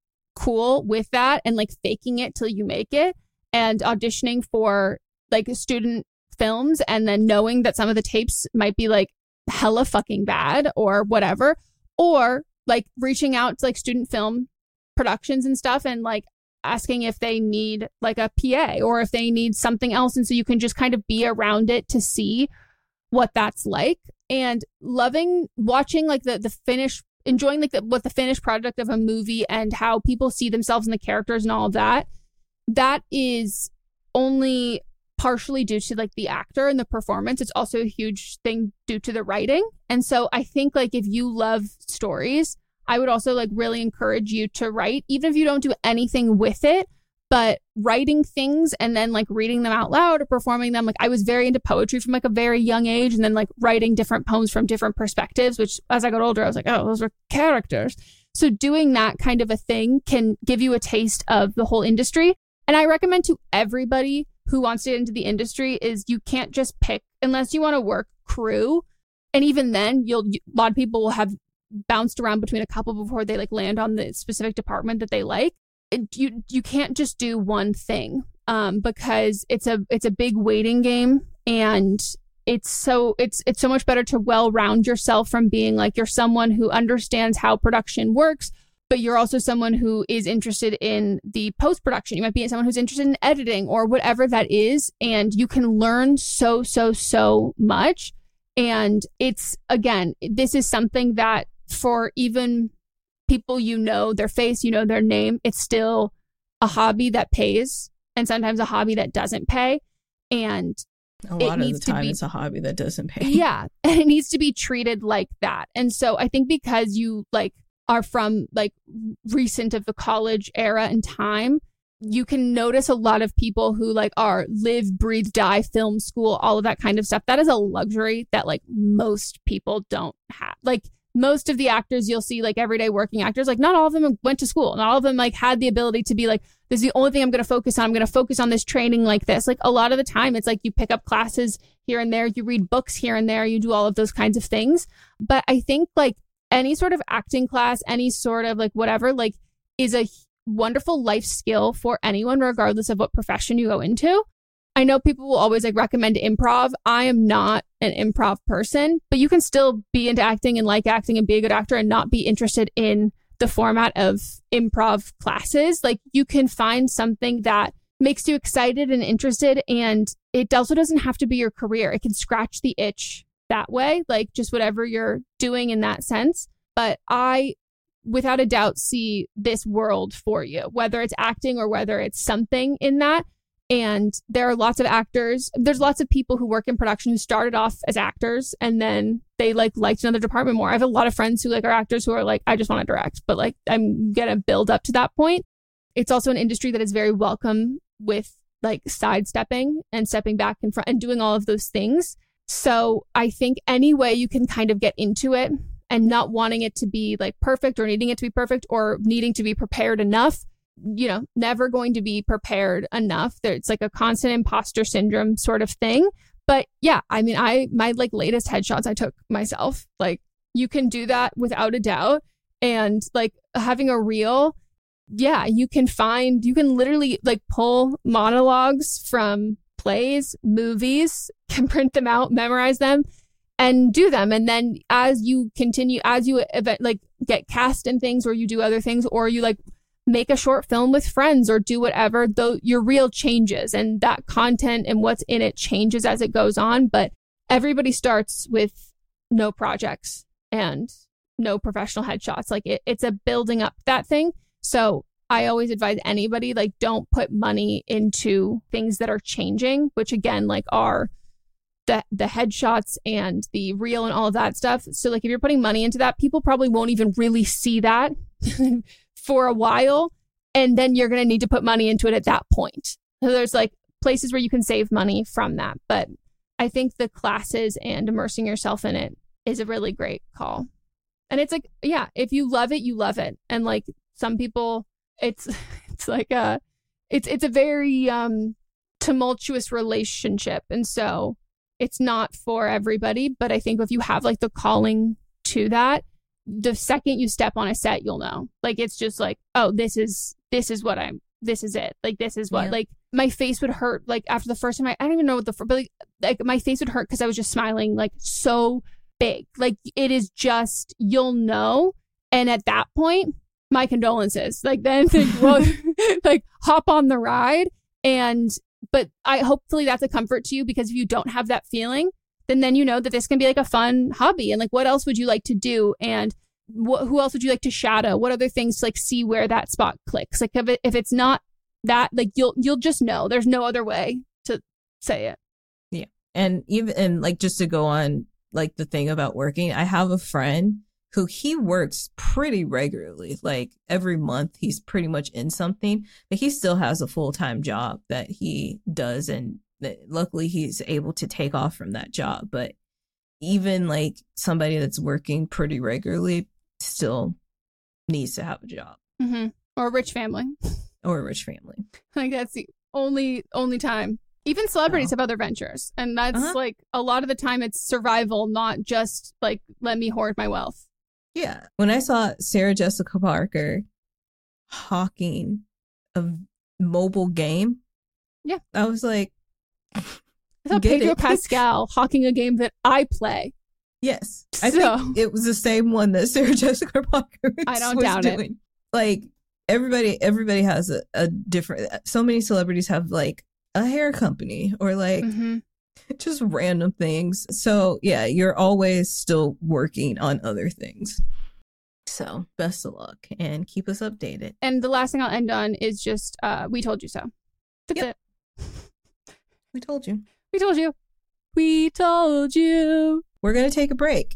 cool with that and like faking it till you make it and auditioning for like student films and then knowing that some of the tapes might be like hella fucking bad or whatever, or like reaching out to like student film productions and stuff and like asking if they need like a P A or if they need something else. And so you can just kind of be around it to see what that's like, and loving watching like the, the finished, enjoying like the, what the finished product of a movie and how people see themselves in the characters and all of that. That is only partially due to like the actor and the performance. It's also a huge thing due to the writing. And so I think like if you love stories, I would also like really encourage you to write, even if you don't do anything with it, but writing things and then like reading them out loud or performing them. Like I was very into poetry from like a very young age, and then like writing different poems from different perspectives, which as I got older, I was like, oh, those were characters. So doing that kind of a thing can give you a taste of the whole industry. And I recommend to everybody who wants to get into the industry is you can't just pick unless you want to work crew. And even then you'll, a lot of people will have bounced around between a couple before they like land on the specific department that they like. It, you you can't just do one thing um, because it's a it's a big waiting game, and it's so it's it's so much better to well round yourself from being like you're someone who understands how production works, but you're also someone who is interested in the post production. You might be someone who's interested in editing or whatever that is, and you can learn so so so much. And it's again, this is something that for even people, you know their face, you know their name, it's still a hobby that pays, and sometimes a hobby that doesn't pay. And a lot of the time be, it's a hobby that doesn't pay. Yeah. And it needs to be treated like that. And so I think because you like are from like recent of the college era and time, you can notice a lot of people who like are live, breathe, die, film school, all of that kind of stuff. That is a luxury that like most people don't have. Like most of the actors you'll see, like everyday working actors, like not all of them went to school. Not all of them like had the ability to be like, this is the only thing I'm going to focus on. I'm going to focus on this training like this. Like a lot of the time it's like you pick up classes here and there, you read books here and there, you do all of those kinds of things. But I think like any sort of acting class, any sort of like whatever, like is a wonderful life skill for anyone, regardless of what profession you go into. I know people will always like recommend improv. I am not an improv person, but you can still be into acting and like acting and be a good actor and not be interested in the format of improv classes. Like you can find something that makes you excited and interested, and it also doesn't have to be your career. It can scratch the itch that way, like just whatever you're doing in that sense. But I, without a doubt, see this world for you, whether it's acting or whether it's something in that. And there are lots of actors. There's lots of people who work in production who started off as actors and then they like liked another department more. I have a lot of friends who like are actors who are like, I just want to direct, but like I'm going to build up to that point. It's also an industry that is very welcome with like sidestepping and stepping back in front and doing all of those things. So I think any way you can kind of get into it and not wanting it to be like perfect or needing it to be perfect or needing to be prepared enough, you know, never going to be prepared enough. There, it's like a constant imposter syndrome sort of thing. But yeah, I mean, I, my like latest headshots I took myself, like you can do that without a doubt. And like having a reel, yeah, you can find, you can literally like pull monologues from plays, movies, can print them out, memorize them and do them. And then as you continue, as you event, like get cast in things or you do other things or you like make a short film with friends or do whatever, though your reel changes and that content and what's in it changes as it goes on. But everybody starts with no projects and no professional headshots. Like it, it's a building up that thing. So I always advise anybody, like don't put money into things that are changing, which again, like are the the headshots and the reel and all of that stuff. So like if you're putting money into that, people probably won't even really see that for a while, and then you're going to need to put money into it at that point. So there's like places where you can save money from that. But I think the classes and immersing yourself in it is a really great call. And it's like, yeah, if you love it, you love it. And like some people, it's it's like a it's it's a very um tumultuous relationship. And so it's not for everybody. But I think if you have like the calling to that, the second you step on a set, you'll know. Like it's just like, oh, this is this is what I'm this is it. Like this is what yeah. like my face would hurt like after the first time. I, I don't even know what the but like, like my face would hurt because I was just smiling like so big. Like it is just, you'll know. And at that point, my condolences. Like then think, well, like hop on the ride. And but I hopefully that's a comfort to you, because if you don't have that feeling, then then you know that this can be like a fun hobby. And like, what else would you like to do? And wh- who else would you like to shadow? What other things to like see where that spot clicks? Like if it, if it's not that, like you'll you'll just know. There's no other way to say it. Yeah. And even and like just to go on like the thing about working, I have a friend who he works pretty regularly. Like every month he's pretty much in something, but he still has a full-time job that he does. And luckily he's able to take off from that job. But even like somebody that's working pretty regularly still needs to have a job. Mm-hmm. Or a rich family. Or a rich family. Like that's the only, only time. Even celebrities oh. have other ventures. And that's uh-huh. like a lot of the time it's survival, not just like, let me hoard my wealth. Yeah. When I saw Sarah Jessica Parker hawking a mobile game, yeah, I was like, I saw Pedro it. Pascal hawking a game that I play. Yes. I so, think it was the same one that Sarah Jessica Parker I don't was doubt doing. it. Like everybody, everybody has a, a different, so many celebrities have like a hair company or like mm-hmm. just random things. So yeah, you're always still working on other things. So best of luck and keep us updated. And the last thing I'll end on is just, uh, we told you so. That's yep. it. We told you. We told you. We told you. We're going to take a break.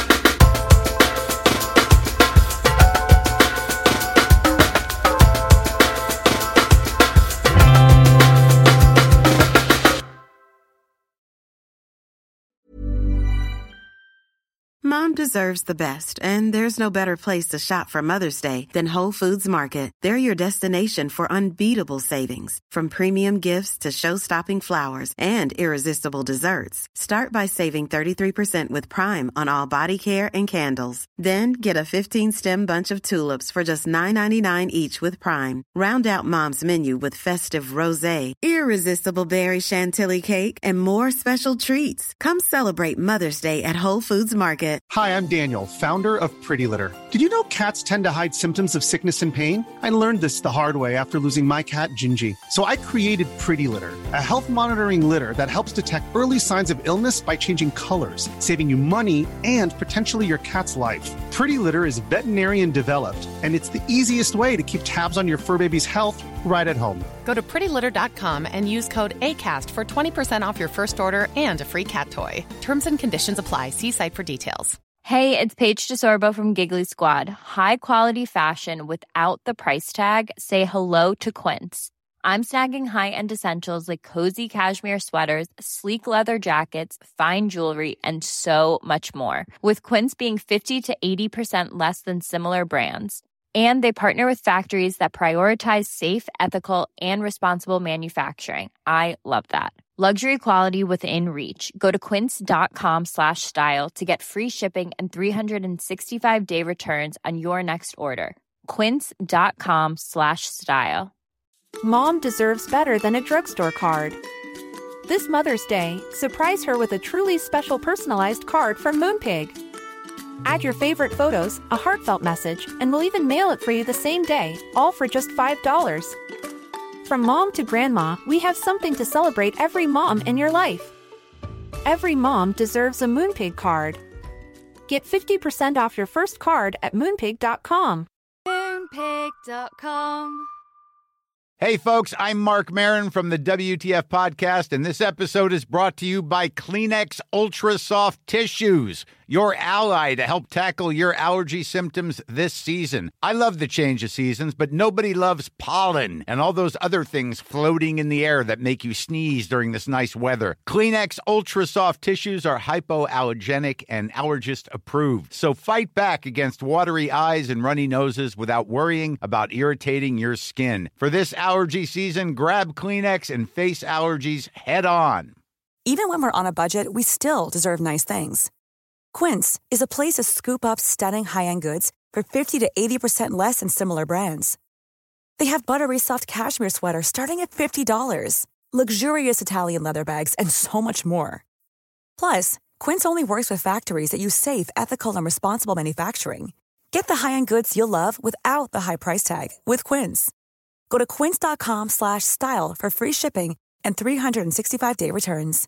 Mom deserves the best, and there's no better place to shop for Mother's Day than Whole Foods Market. They're your destination for unbeatable savings, from premium gifts to show-stopping flowers and irresistible desserts. Start by saving thirty-three percent with Prime on all body care and candles. Then get a fifteen-stem bunch of tulips for just nine ninety-nine each with Prime. Round out Mom's menu with festive rosé, irresistible berry chantilly cake, and more special treats. Come celebrate Mother's Day at Whole Foods Market. Hi, I'm Daniel, founder of Pretty Litter. Did you know cats tend to hide symptoms of sickness and pain? I learned this the hard way after losing my cat, Gingy. So I created Pretty Litter, a health monitoring litter that helps detect early signs of illness by changing colors, saving you money and potentially your cat's life. Pretty Litter is veterinarian developed, and it's the easiest way to keep tabs on your fur baby's health right at home. Go to pretty litter dot com and use code ACAST for twenty percent off your first order and a free cat toy. Terms and conditions apply. See site for details. Hey, it's Paige DeSorbo from Giggly Squad. High quality fashion without the price tag. Say hello to Quince. I'm snagging high-end essentials like cozy cashmere sweaters, sleek leather jackets, fine jewelry, and so much more. With Quince being fifty to eighty percent less than similar brands. And they partner with factories that prioritize safe, ethical, and responsible manufacturing. I love that. Luxury quality within reach. Go to quince.com slash style to get free shipping and three sixty-five day returns on your next order. Quince.com slash style. Mom deserves better than a drugstore card. This Mother's Day, surprise her with a truly special personalized card from Moonpig. Add your favorite photos, a heartfelt message, and we'll even mail it for you the same day, all for just five dollars. From mom to grandma, we have something to celebrate every mom in your life. Every mom deserves a Moonpig card. Get fifty percent off your first card at moonpig dot com. moonpig dot com. Hey folks, I'm Mark Maron from the W T F Podcast, and this episode is brought to you by Kleenex Ultra Soft Tissues. your ally to help tackle your allergy symptoms this season. I love the change of seasons, but nobody loves pollen and all those other things floating in the air that make you sneeze during this nice weather. Kleenex Ultra Soft Tissues are hypoallergenic and allergist approved. So fight back against watery eyes and runny noses without worrying about irritating your skin. For this allergy season, grab Kleenex and face allergies head on. Even when we're on a budget, we still deserve nice things. Quince is a place to scoop up stunning high-end goods for fifty to eighty percent less than similar brands. They have buttery soft cashmere sweaters starting at fifty dollars, luxurious Italian leather bags, and so much more. Plus, Quince only works with factories that use safe, ethical, and responsible manufacturing. Get the high-end goods you'll love without the high price tag with Quince. Go to quince.com slash style for free shipping and three sixty-five day returns.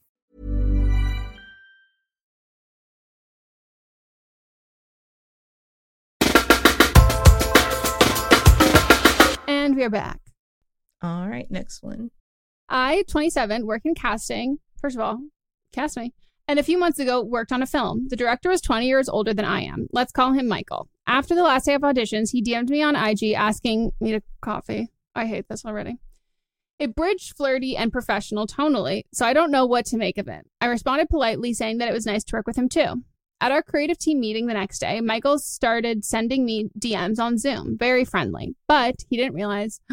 And we are back. All right, next one. I, twenty-seven, work in casting. First of all, cast me. And a few months ago, worked on a film. The director was twenty years older than I am. Let's call him Michael. After the last day of auditions, he D M'd me on I G asking me to coffee. I hate this already. It bridged flirty and professional tonally, so I don't know what to make of it. I responded politely, saying that it was nice to work with him too. At our creative team meeting the next day, Michael started sending me D Ms on Zoom, very friendly, but he didn't realize,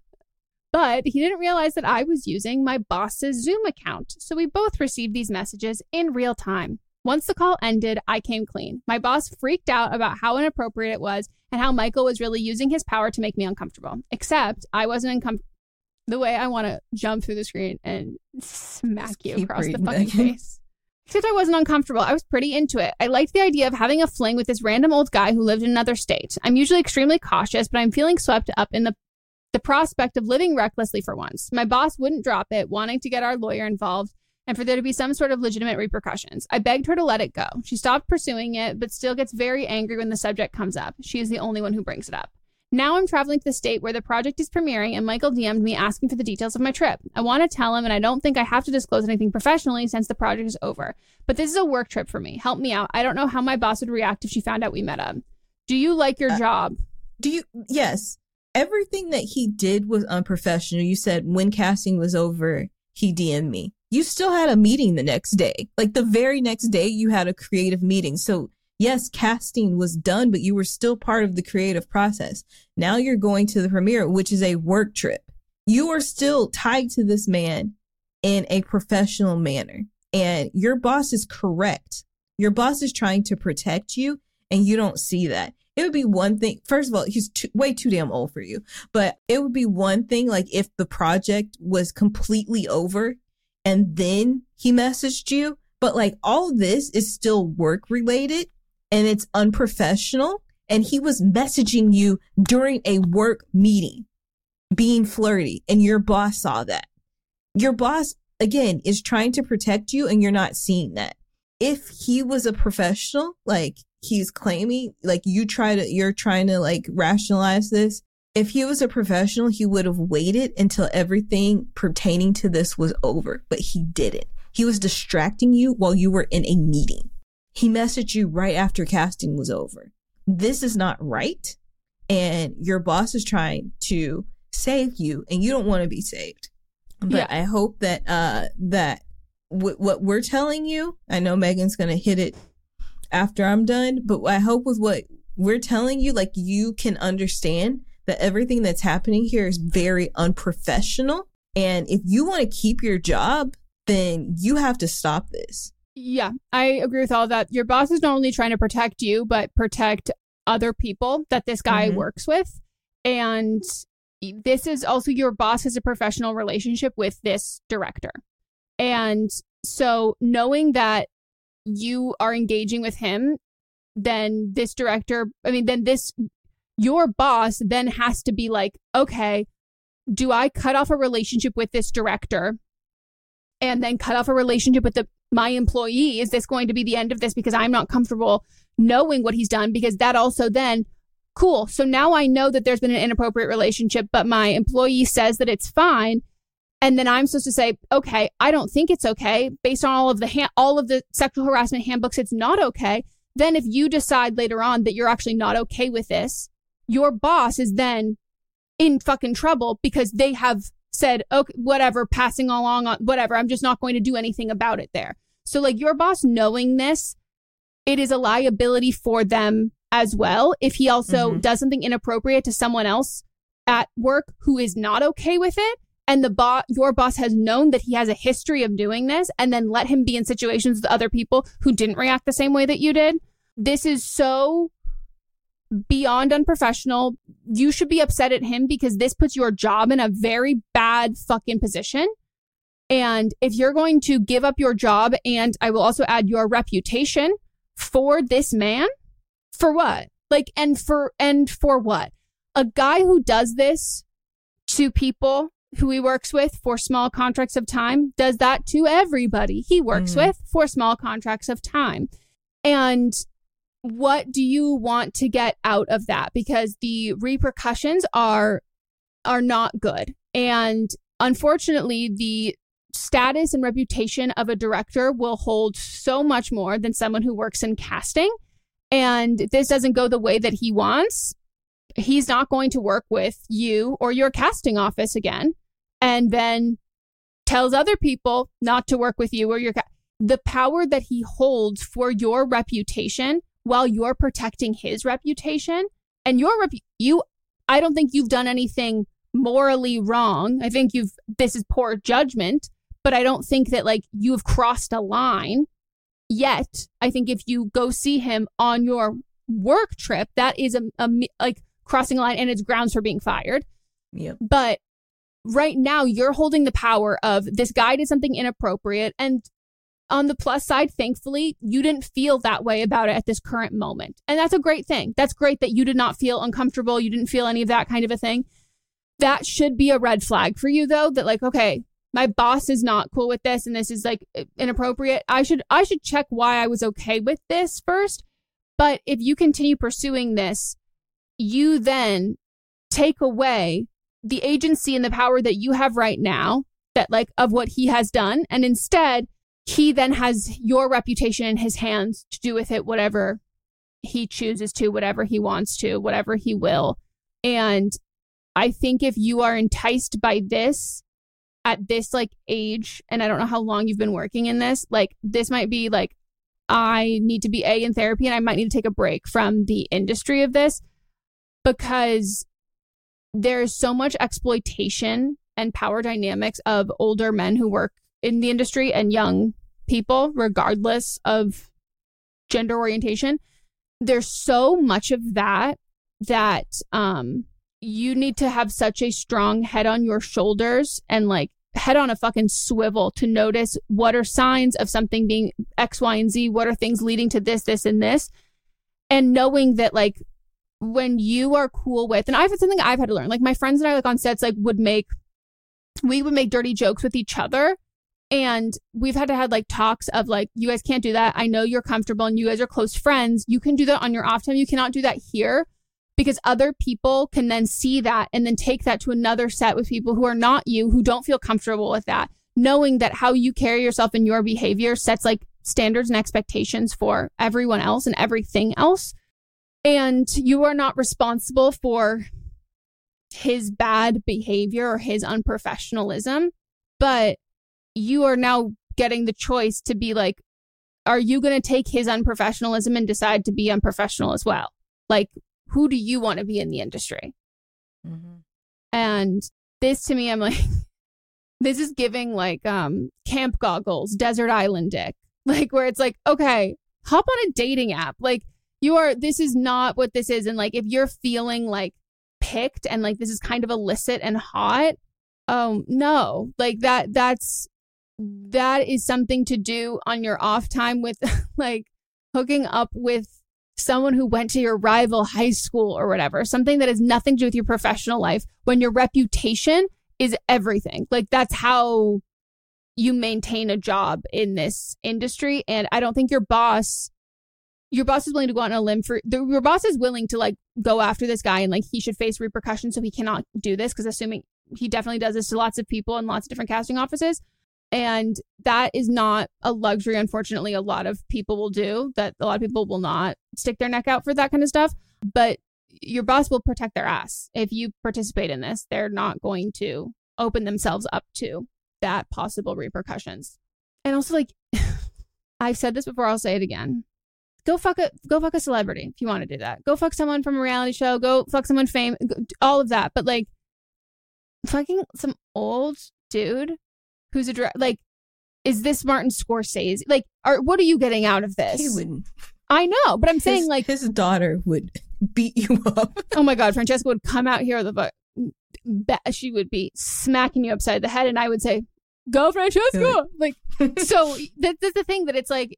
but he didn't realize that I was using my boss's Zoom account. So we both received these messages in real time. Once the call ended, I came clean. My boss freaked out about how inappropriate it was and how Michael was really using his power to make me uncomfortable. Except I wasn't uncomfortable. The way I want to jump through the screen and smack you across the fucking face. Except I wasn't uncomfortable. I was pretty into it. I liked the idea of having a fling with this random old guy who lived in another state. I'm usually extremely cautious, but I'm feeling swept up in the, the prospect of living recklessly for once. My boss wouldn't drop it, wanting to get our lawyer involved and for there to be some sort of legitimate repercussions. I begged her to let it go. She stopped pursuing it, but still gets very angry when the subject comes up. She is the only one who brings it up. Now I'm traveling to the state where the project is premiering, and Michael D M'd me asking for the details of my trip. I want to tell him, and I don't think I have to disclose anything professionally since the project is over. But this is a work trip for me. Help me out. I don't know how my boss would react if she found out we met up. Do you like your uh, job? Do you? Yes. Everything that he did was unprofessional. You said when casting was over, he D M'd me. You still had a meeting the next day. Like the very next day, you had a creative meeting. So yes, casting was done, but you were still part of the creative process. Now you're going to the premiere, which is a work trip. You are still tied to this man in a professional manner. And your boss is correct. Your boss is trying to protect you, and you don't see that. It would be one thing. First of all, he's too, way too damn old for you. But it would be one thing, like if the project was completely over and then he messaged you. But like all of this is still work related. And it's unprofessional. And he was messaging you during a work meeting, being flirty. And your boss saw that. Your boss, again, is trying to protect you, and you're not seeing that. If he was a professional, like he's claiming, like you try to, you're trying to like rationalize this. If he was a professional, he would have waited until everything pertaining to this was over. But he didn't. He was distracting you while you were in a meeting. He messaged you right after casting was over. This is not right. And your boss is trying to save you, and you don't want to be saved. But yeah. I hope that uh, that w- what we're telling you, I know Megan's going to hit it after I'm done, but I hope with what we're telling you, like you can understand that everything that's happening here is very unprofessional. And if you want to keep your job, then you have to stop this. Yeah, I agree with all that. Your boss is not only trying to protect you, but protect other people that this guy mm-hmm. works with. And this is also your boss has a professional relationship with this director. And so knowing that you are engaging with him, then this director, I mean, then this, your boss then has to be like, okay, do I cut off a relationship with this director and then cut off a relationship with the my employee? Is this going to be the end of this because I'm not comfortable knowing what he's done? Because that also then, cool. So now I know that there's been an inappropriate relationship, but my employee says that it's fine. And then I'm supposed to say, okay, I don't think it's okay. Based on all of the ha- all of the sexual harassment handbooks, it's not okay. then if you decide later on that you're actually not okay with this, your boss is then in fucking trouble because they have said, okay, whatever, passing along on whatever, I'm just not going to do anything about it there. So like your boss knowing this, it is a liability for them as well. If he also mm-hmm. does something inappropriate to someone else at work who is not okay with it, and the boss, your boss has known that he has a history of doing this, and then let him be in situations with other people who didn't react the same way that you did. This is so beyond unprofessional. You should be upset at him because this puts your job in a very bad fucking position. And if you're going to give up your job, and I will also add your reputation for this man, for what? Like, and for, and for what? A guy who does this to people who he works with for small contracts of time does that to everybody he works mm. with for small contracts of time. And what do you want to get out of that? Because the repercussions are are not good. And unfortunately, the status and reputation of a director will hold so much more than someone who works in casting. And if this doesn't go the way that he wants, he's not going to work with you or your casting office again, and then tells other people not to work with you or your ca- the power that he holds for your reputation while you're protecting his reputation and your rep- you I don't think you've done anything morally wrong. I think you've this is poor judgment, but I don't think that like you've crossed a line yet. I think if you go see him on your work trip, that is a, a like crossing a line and it's grounds for being fired. Yep. But right now you're holding the power of this guy did something inappropriate, and on the plus side, thankfully, you didn't feel that way about it at this current moment. And that's a great thing. That's great that you did not feel uncomfortable. You didn't feel any of that kind of a thing. That should be a red flag for you, though, that like, okay, my boss is not cool with this and this is like inappropriate. I should I should check why I was okay with this first. But if you continue pursuing this, you then take away the agency and the power that you have right now, that like of what he has done. And instead, he then has your reputation in his hands to do with it whatever he chooses to, whatever he wants to, whatever he will. And I think if you are enticed by this at this like age, and I don't know how long you've been working in this, like this might be like, I need to be A in therapy and I might need to take a break from the industry of this, because there's so much exploitation and power dynamics of older men who work in the industry and young people, regardless of gender orientation. There's so much of that that um, you need to have such a strong head on your shoulders and like head on a fucking swivel to notice what are signs of something being X, Y, and Z. What are things leading to this, this, and this? And knowing that like when you are cool with, and I've had something I've had to learn, like my friends and I like on sets like would make, we would make dirty jokes with each other. And we've had to have like talks of like, you guys can't do that. I know you're comfortable and you guys are close friends. You can do that on your off time. You cannot do that here, because other people can then see that and then take that to another set with people who are not you, who don't feel comfortable with that, knowing that how you carry yourself and your behavior sets like standards and expectations for everyone else and everything else. And you are not responsible for his bad behavior or his unprofessionalism, but you are now getting the choice to be like, are you going to take his unprofessionalism and decide to be unprofessional as well? Like, who do you want to be in the industry? Mm-hmm. And this to me, I'm like, this is giving like um, Camp Goggles, Desert Island Dick, like where it's like, okay, hop on a dating app. Like you are, this is not what this is. And like, if you're feeling like picked and like, this is kind of illicit and hot, um, no, like that, that's, that is something to do on your off time with like hooking up with someone who went to your rival high school or whatever, something that has nothing to do with your professional life when your reputation is everything. Like that's how you maintain a job in this industry. And I don't think your boss, your boss is willing to go out on a limb for, the, your boss is willing to like go after this guy and like he should face repercussions so he cannot do this, because assuming he definitely does this to lots of people in lots of different casting offices. And that is not a luxury, unfortunately, a lot of people will do, that a lot of people will not stick their neck out for that kind of stuff. But your boss will protect their ass. If you participate in this, they're not going to open themselves up to that possible repercussions. And also, like, I've said this before, I'll say it again. Go fuck a go fuck a celebrity if you want to do that. Go fuck someone from a reality show. Go fuck someone famous. All of that. But like, fucking some old dude who's a direct, like, is this Martin Scorsese? Like, are what are you getting out of this? He wouldn't. I know, but I'm His, saying like his daughter would beat you up. Oh my God, Francesca would come out here with a be- she would be smacking you upside the head, and I would say, "Go, Francesca!" Good. Like, so that, that's the thing that it's like,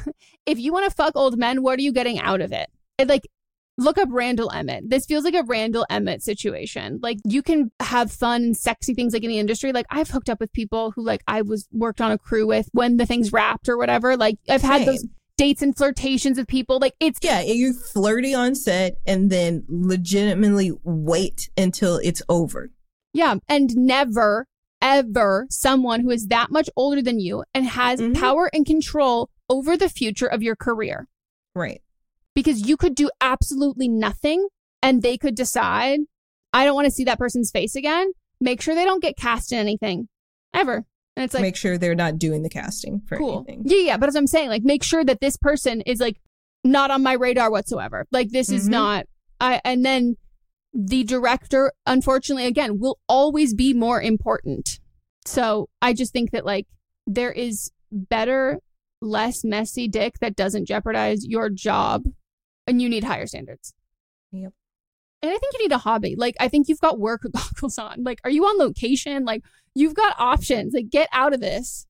if you want to fuck old men, what are you getting out of it? it? Like, look up Randall Emmett. This feels like a Randall Emmett situation. Like, you can have fun and sexy things like in the industry. Like, I've hooked up with people who like I was worked on a crew with when the thing's wrapped or whatever. Like, I've had Same. those dates and flirtations with people. Like, it's yeah, you're flirty on set and then legitimately wait until it's over. Yeah, and never ever someone who is that much older than you and has mm-hmm. power and control over the future of your career. Right. Because you could do absolutely nothing and they could decide, I don't want to see that person's face again. Make sure they don't get cast in anything ever. And it's like, make sure they're not doing the casting for cool. anything. Yeah, yeah. But as I'm saying, like, make sure that this person is like not on my radar whatsoever. Like, this mm-hmm. is not, I, and then the director, unfortunately, again, will always be more important. So I just think that like there is better, less messy dick that doesn't jeopardize your job, and you need higher standards. Yep. And I think you need a hobby. Like, I think you've got work goggles on. Like, are you on location? Like, you've got options. Like, get out of this.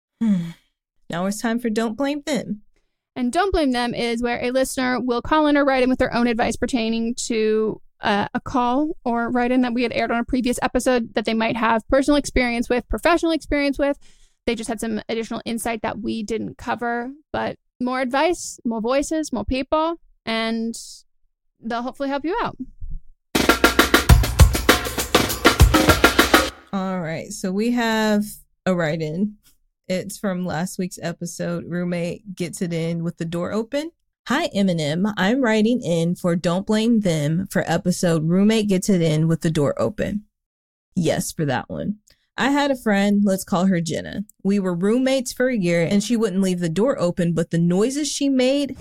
Now it's time for Don't Blame Them. And Don't Blame Them is where a listener will call in or write in with their own advice pertaining to uh, a call or write in that we had aired on a previous episode that they might have personal experience with, professional experience with. They just had some additional insight that we didn't cover. But more advice, more voices, more people, and they'll hopefully help you out. All right. So we have a write-in. It's from last week's episode. Roommate gets it in with the door open. Hi, Eminem. I'm writing in for Don't Blame Them for episode Roommate Gets It In with the Door Open. Yes, for that one. I had a friend, let's call her Jenna. We were roommates for a year and she wouldn't leave the door open, but the noises she made,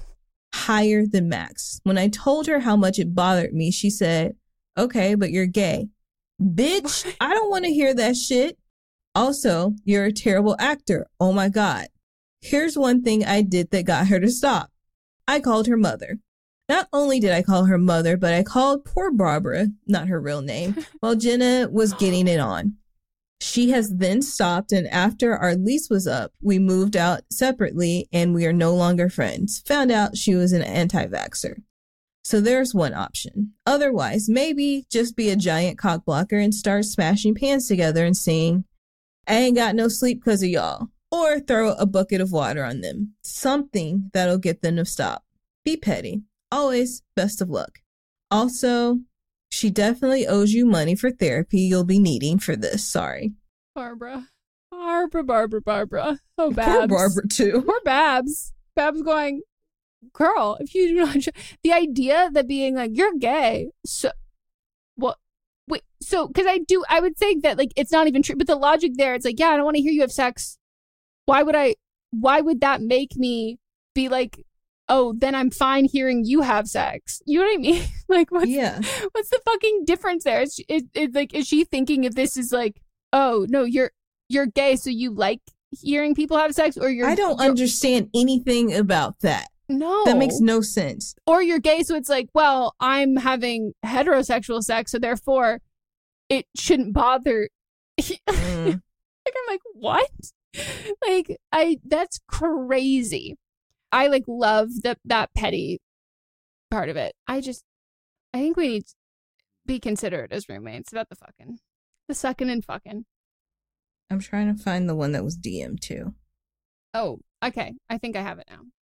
higher than max. When I told her how much it bothered me, she said, okay, but you're gay. Bitch, I don't want to hear that shit. Also, you're a terrible actor. Oh my God. Here's one thing I did that got her to stop. I called her mother. Not only did I call her mother, but I called poor Barbara, not her real name, while Jenna was getting it on. She has then stopped, and after our lease was up, we moved out separately and we are no longer friends. Found out she was an anti-vaxxer. So there's one option. Otherwise, maybe just be a giant cock blocker and start smashing pans together and saying, I ain't got no sleep because of y'all. Or throw a bucket of water on them. Something that'll get them to stop. Be petty. Always best of luck. Also, she definitely owes you money for therapy you'll be needing for this. Sorry. Barbara. Barbara, Barbara, Barbara. Oh, Babs. Poor Barbara, too. Poor Babs. Babs going, girl, if you do not... The idea that being like, you're gay. So, what? Wait, so, because I do, I would say that, like, it's not even true. But the logic there, it's like, yeah, I don't want to hear you have sex. Why would I, why would that make me be like, oh, then I'm fine hearing you have sex? You know what I mean? Like, what's, yeah. what's the fucking difference there? Is, is, is, like, is she thinking if this is like, oh, no, you're, you're gay, so you like hearing people have sex? Or you're, I don't you're, understand anything about that. No. That makes no sense. Or you're gay, so it's like, well, I'm having heterosexual sex, so therefore it shouldn't bother. Mm. Like, I'm like, what? Like, I, that's crazy. I like love that that petty part of it. I just, I think we need to be considerate as roommates about the fucking, the sucking and fucking. I'm trying to find the one that was D M too. Oh, okay. I think I have it now.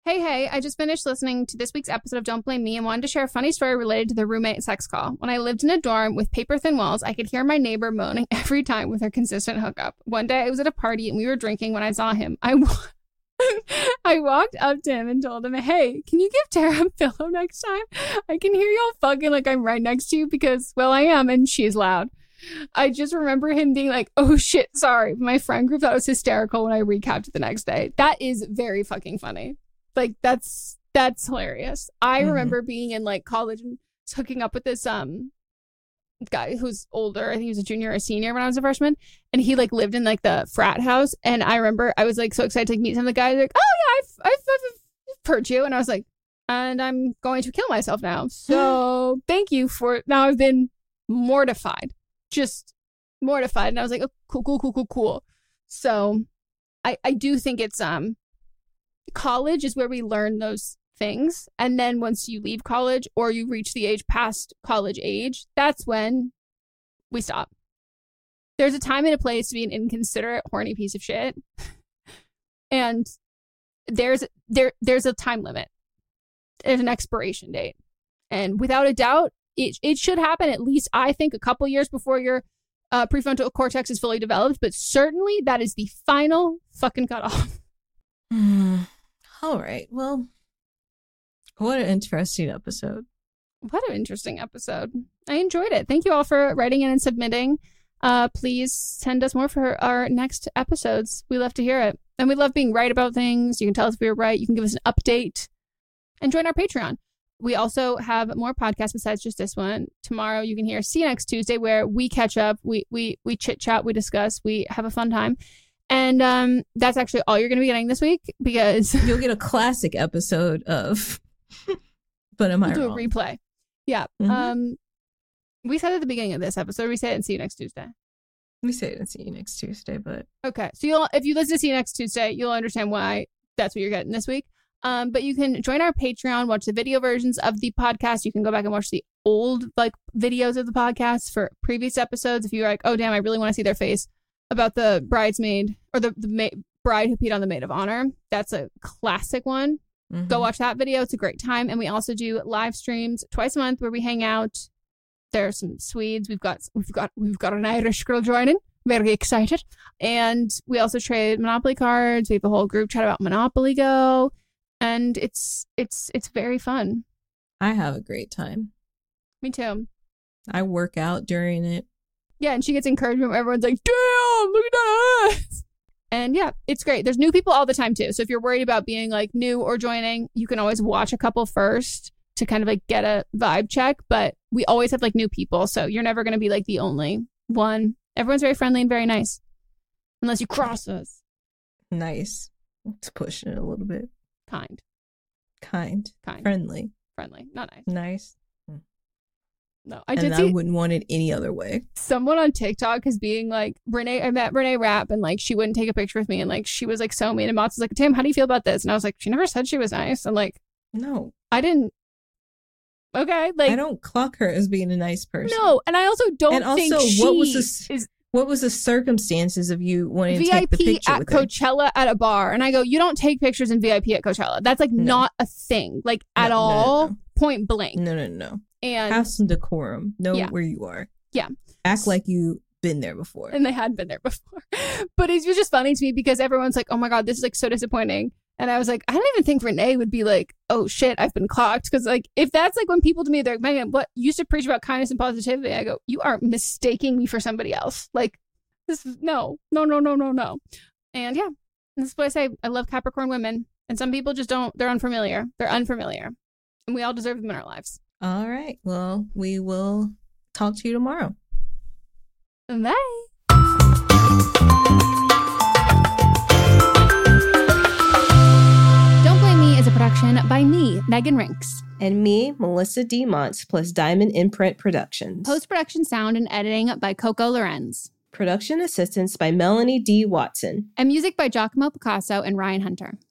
Hey, hey, I just finished listening to this week's episode of Don't Blame Me and wanted to share a funny story related to the roommate sex call. When I lived in a dorm with paper-thin walls, I could hear my neighbor moaning every time with her consistent hookup. One day I was at a party and we were drinking when I saw him. I, w- I walked up to him and told him, hey, can you give Tara a pillow next time? I can hear y'all fucking like I'm right next to you because, well, I am, and she's loud. I just remember him being like, oh shit, sorry. My friend group thought it was hysterical when I recapped it the next day. That is very fucking funny. Like, that's that's hilarious. I mm-hmm. remember being in like college and hooking up with this um guy who's older. I think he was a junior or a senior when I was a freshman, and he like lived in like the frat house. And I remember I was like so excited to like, meet some of the guys. Like, oh yeah, I've I've, I've, I've heard you, and I was like, and I'm going to kill myself now. So thank you for. Now I've been mortified, just mortified, and I was like, oh, cool, cool, cool, cool, cool. So I I do think it's um. college is where we learn those things, and then once you leave college or you reach the age past college age, that's when we stop. There's a time and a place to be an inconsiderate, horny piece of shit, and there's there there's a time limit. There's an expiration date, and without a doubt, it it should happen at least, I think, a couple years before your uh, prefrontal cortex is fully developed. But certainly, that is the final fucking cutoff. All right. Well, what an interesting episode. What an interesting episode. I enjoyed it. Thank you all for writing in and submitting. Uh, please send us more for our next episodes. We love to hear it. And we love being right about things. You can tell us if we were right. You can give us an update. And join our Patreon. We also have more podcasts besides just this one. Tomorrow you can hear See You Next Tuesday, where we catch up. We, we, we chit-chat. We discuss. We have a fun time. And um, that's actually all you're going to be getting this week, because you'll get a classic episode of But Am I we'll Wrong? Do a replay. Yeah. Mm-hmm. Um, we said at the beginning of this episode, we say it and See You Next Tuesday. We say it and See You Next Tuesday, but okay. So you'll if you listen to See You Next Tuesday, you'll understand why that's what you're getting this week. Um, but you can join our Patreon, watch the video versions of the podcast. You can go back and watch the old like videos of the podcast for previous episodes. If you're like, oh damn, I really want to see their face about the bridesmaid or the, the ma- bride who peed on the maid of honor. That's a classic one. Mm-hmm. Go watch that video. It's a great time. And we also do live streams twice a month where we hang out. There are some Swedes. We've got we've got we've got an Irish girl joining. Very excited. And we also trade Monopoly cards. We have a whole group chat about Monopoly Go. And it's it's it's very fun. I have a great time. Me too. I work out during it. Yeah, and she gets encouragement. Everyone's like, damn, look at that. And yeah, it's great. There's new people all the time too. So if you're worried about being like new or joining, you can always watch a couple first to kind of like get a vibe check. But we always have like new people. So you're never going to be like the only one. Everyone's very friendly and very nice. Unless you cross us. Nice. It's pushing it a little bit. Kind. Kind. Kind. Friendly. Friendly. Not nice. Nice. No, I and did I see wouldn't want it any other way. Someone on TikTok is being like, Renee, I met Renee Rapp and like she wouldn't take a picture with me, and like she was like so mean, and Mott's was like, Tim, how do you feel about this? And I was like, she never said she was nice. I'm like, no, I didn't. Okay, like I don't clock her as being a nice person. No, and I also don't and think also, she what was the, is what was the circumstances of you wanting V I P to take the picture at with Coachella her? at a bar? And I go, you don't take pictures in V I P at Coachella. That's like no. not a thing, like no, at no, all. No, no. Point blank. No, no, no. And have some decorum. Know yeah. where you are. Yeah. Act like you've been there before. And they had been there before. But it was just funny to me because everyone's like, oh my God, this is like so disappointing. And I was like, I don't even think Renee would be like, oh shit, I've been clocked. Because like, if that's like when people to me, they're like, Megan, what you used to preach about kindness and positivity. I go, you are mistaking me for somebody else. Like, this is no, no, no, no, no, no. And yeah, this is what I say. I love Capricorn women. And some people just don't, they're unfamiliar. They're unfamiliar. And we all deserve them in our lives. All right. Well, we will talk to you tomorrow. Bye. Don't Blame Me is a production by me, Megan Rinks. And me, Melissa D. Montz, plus Diamond Imprint Productions. Post-production sound and editing by Coco Lorenz. Production assistance by Melanie D. Watson. And music by Giacomo Picasso and Ryan Hunter.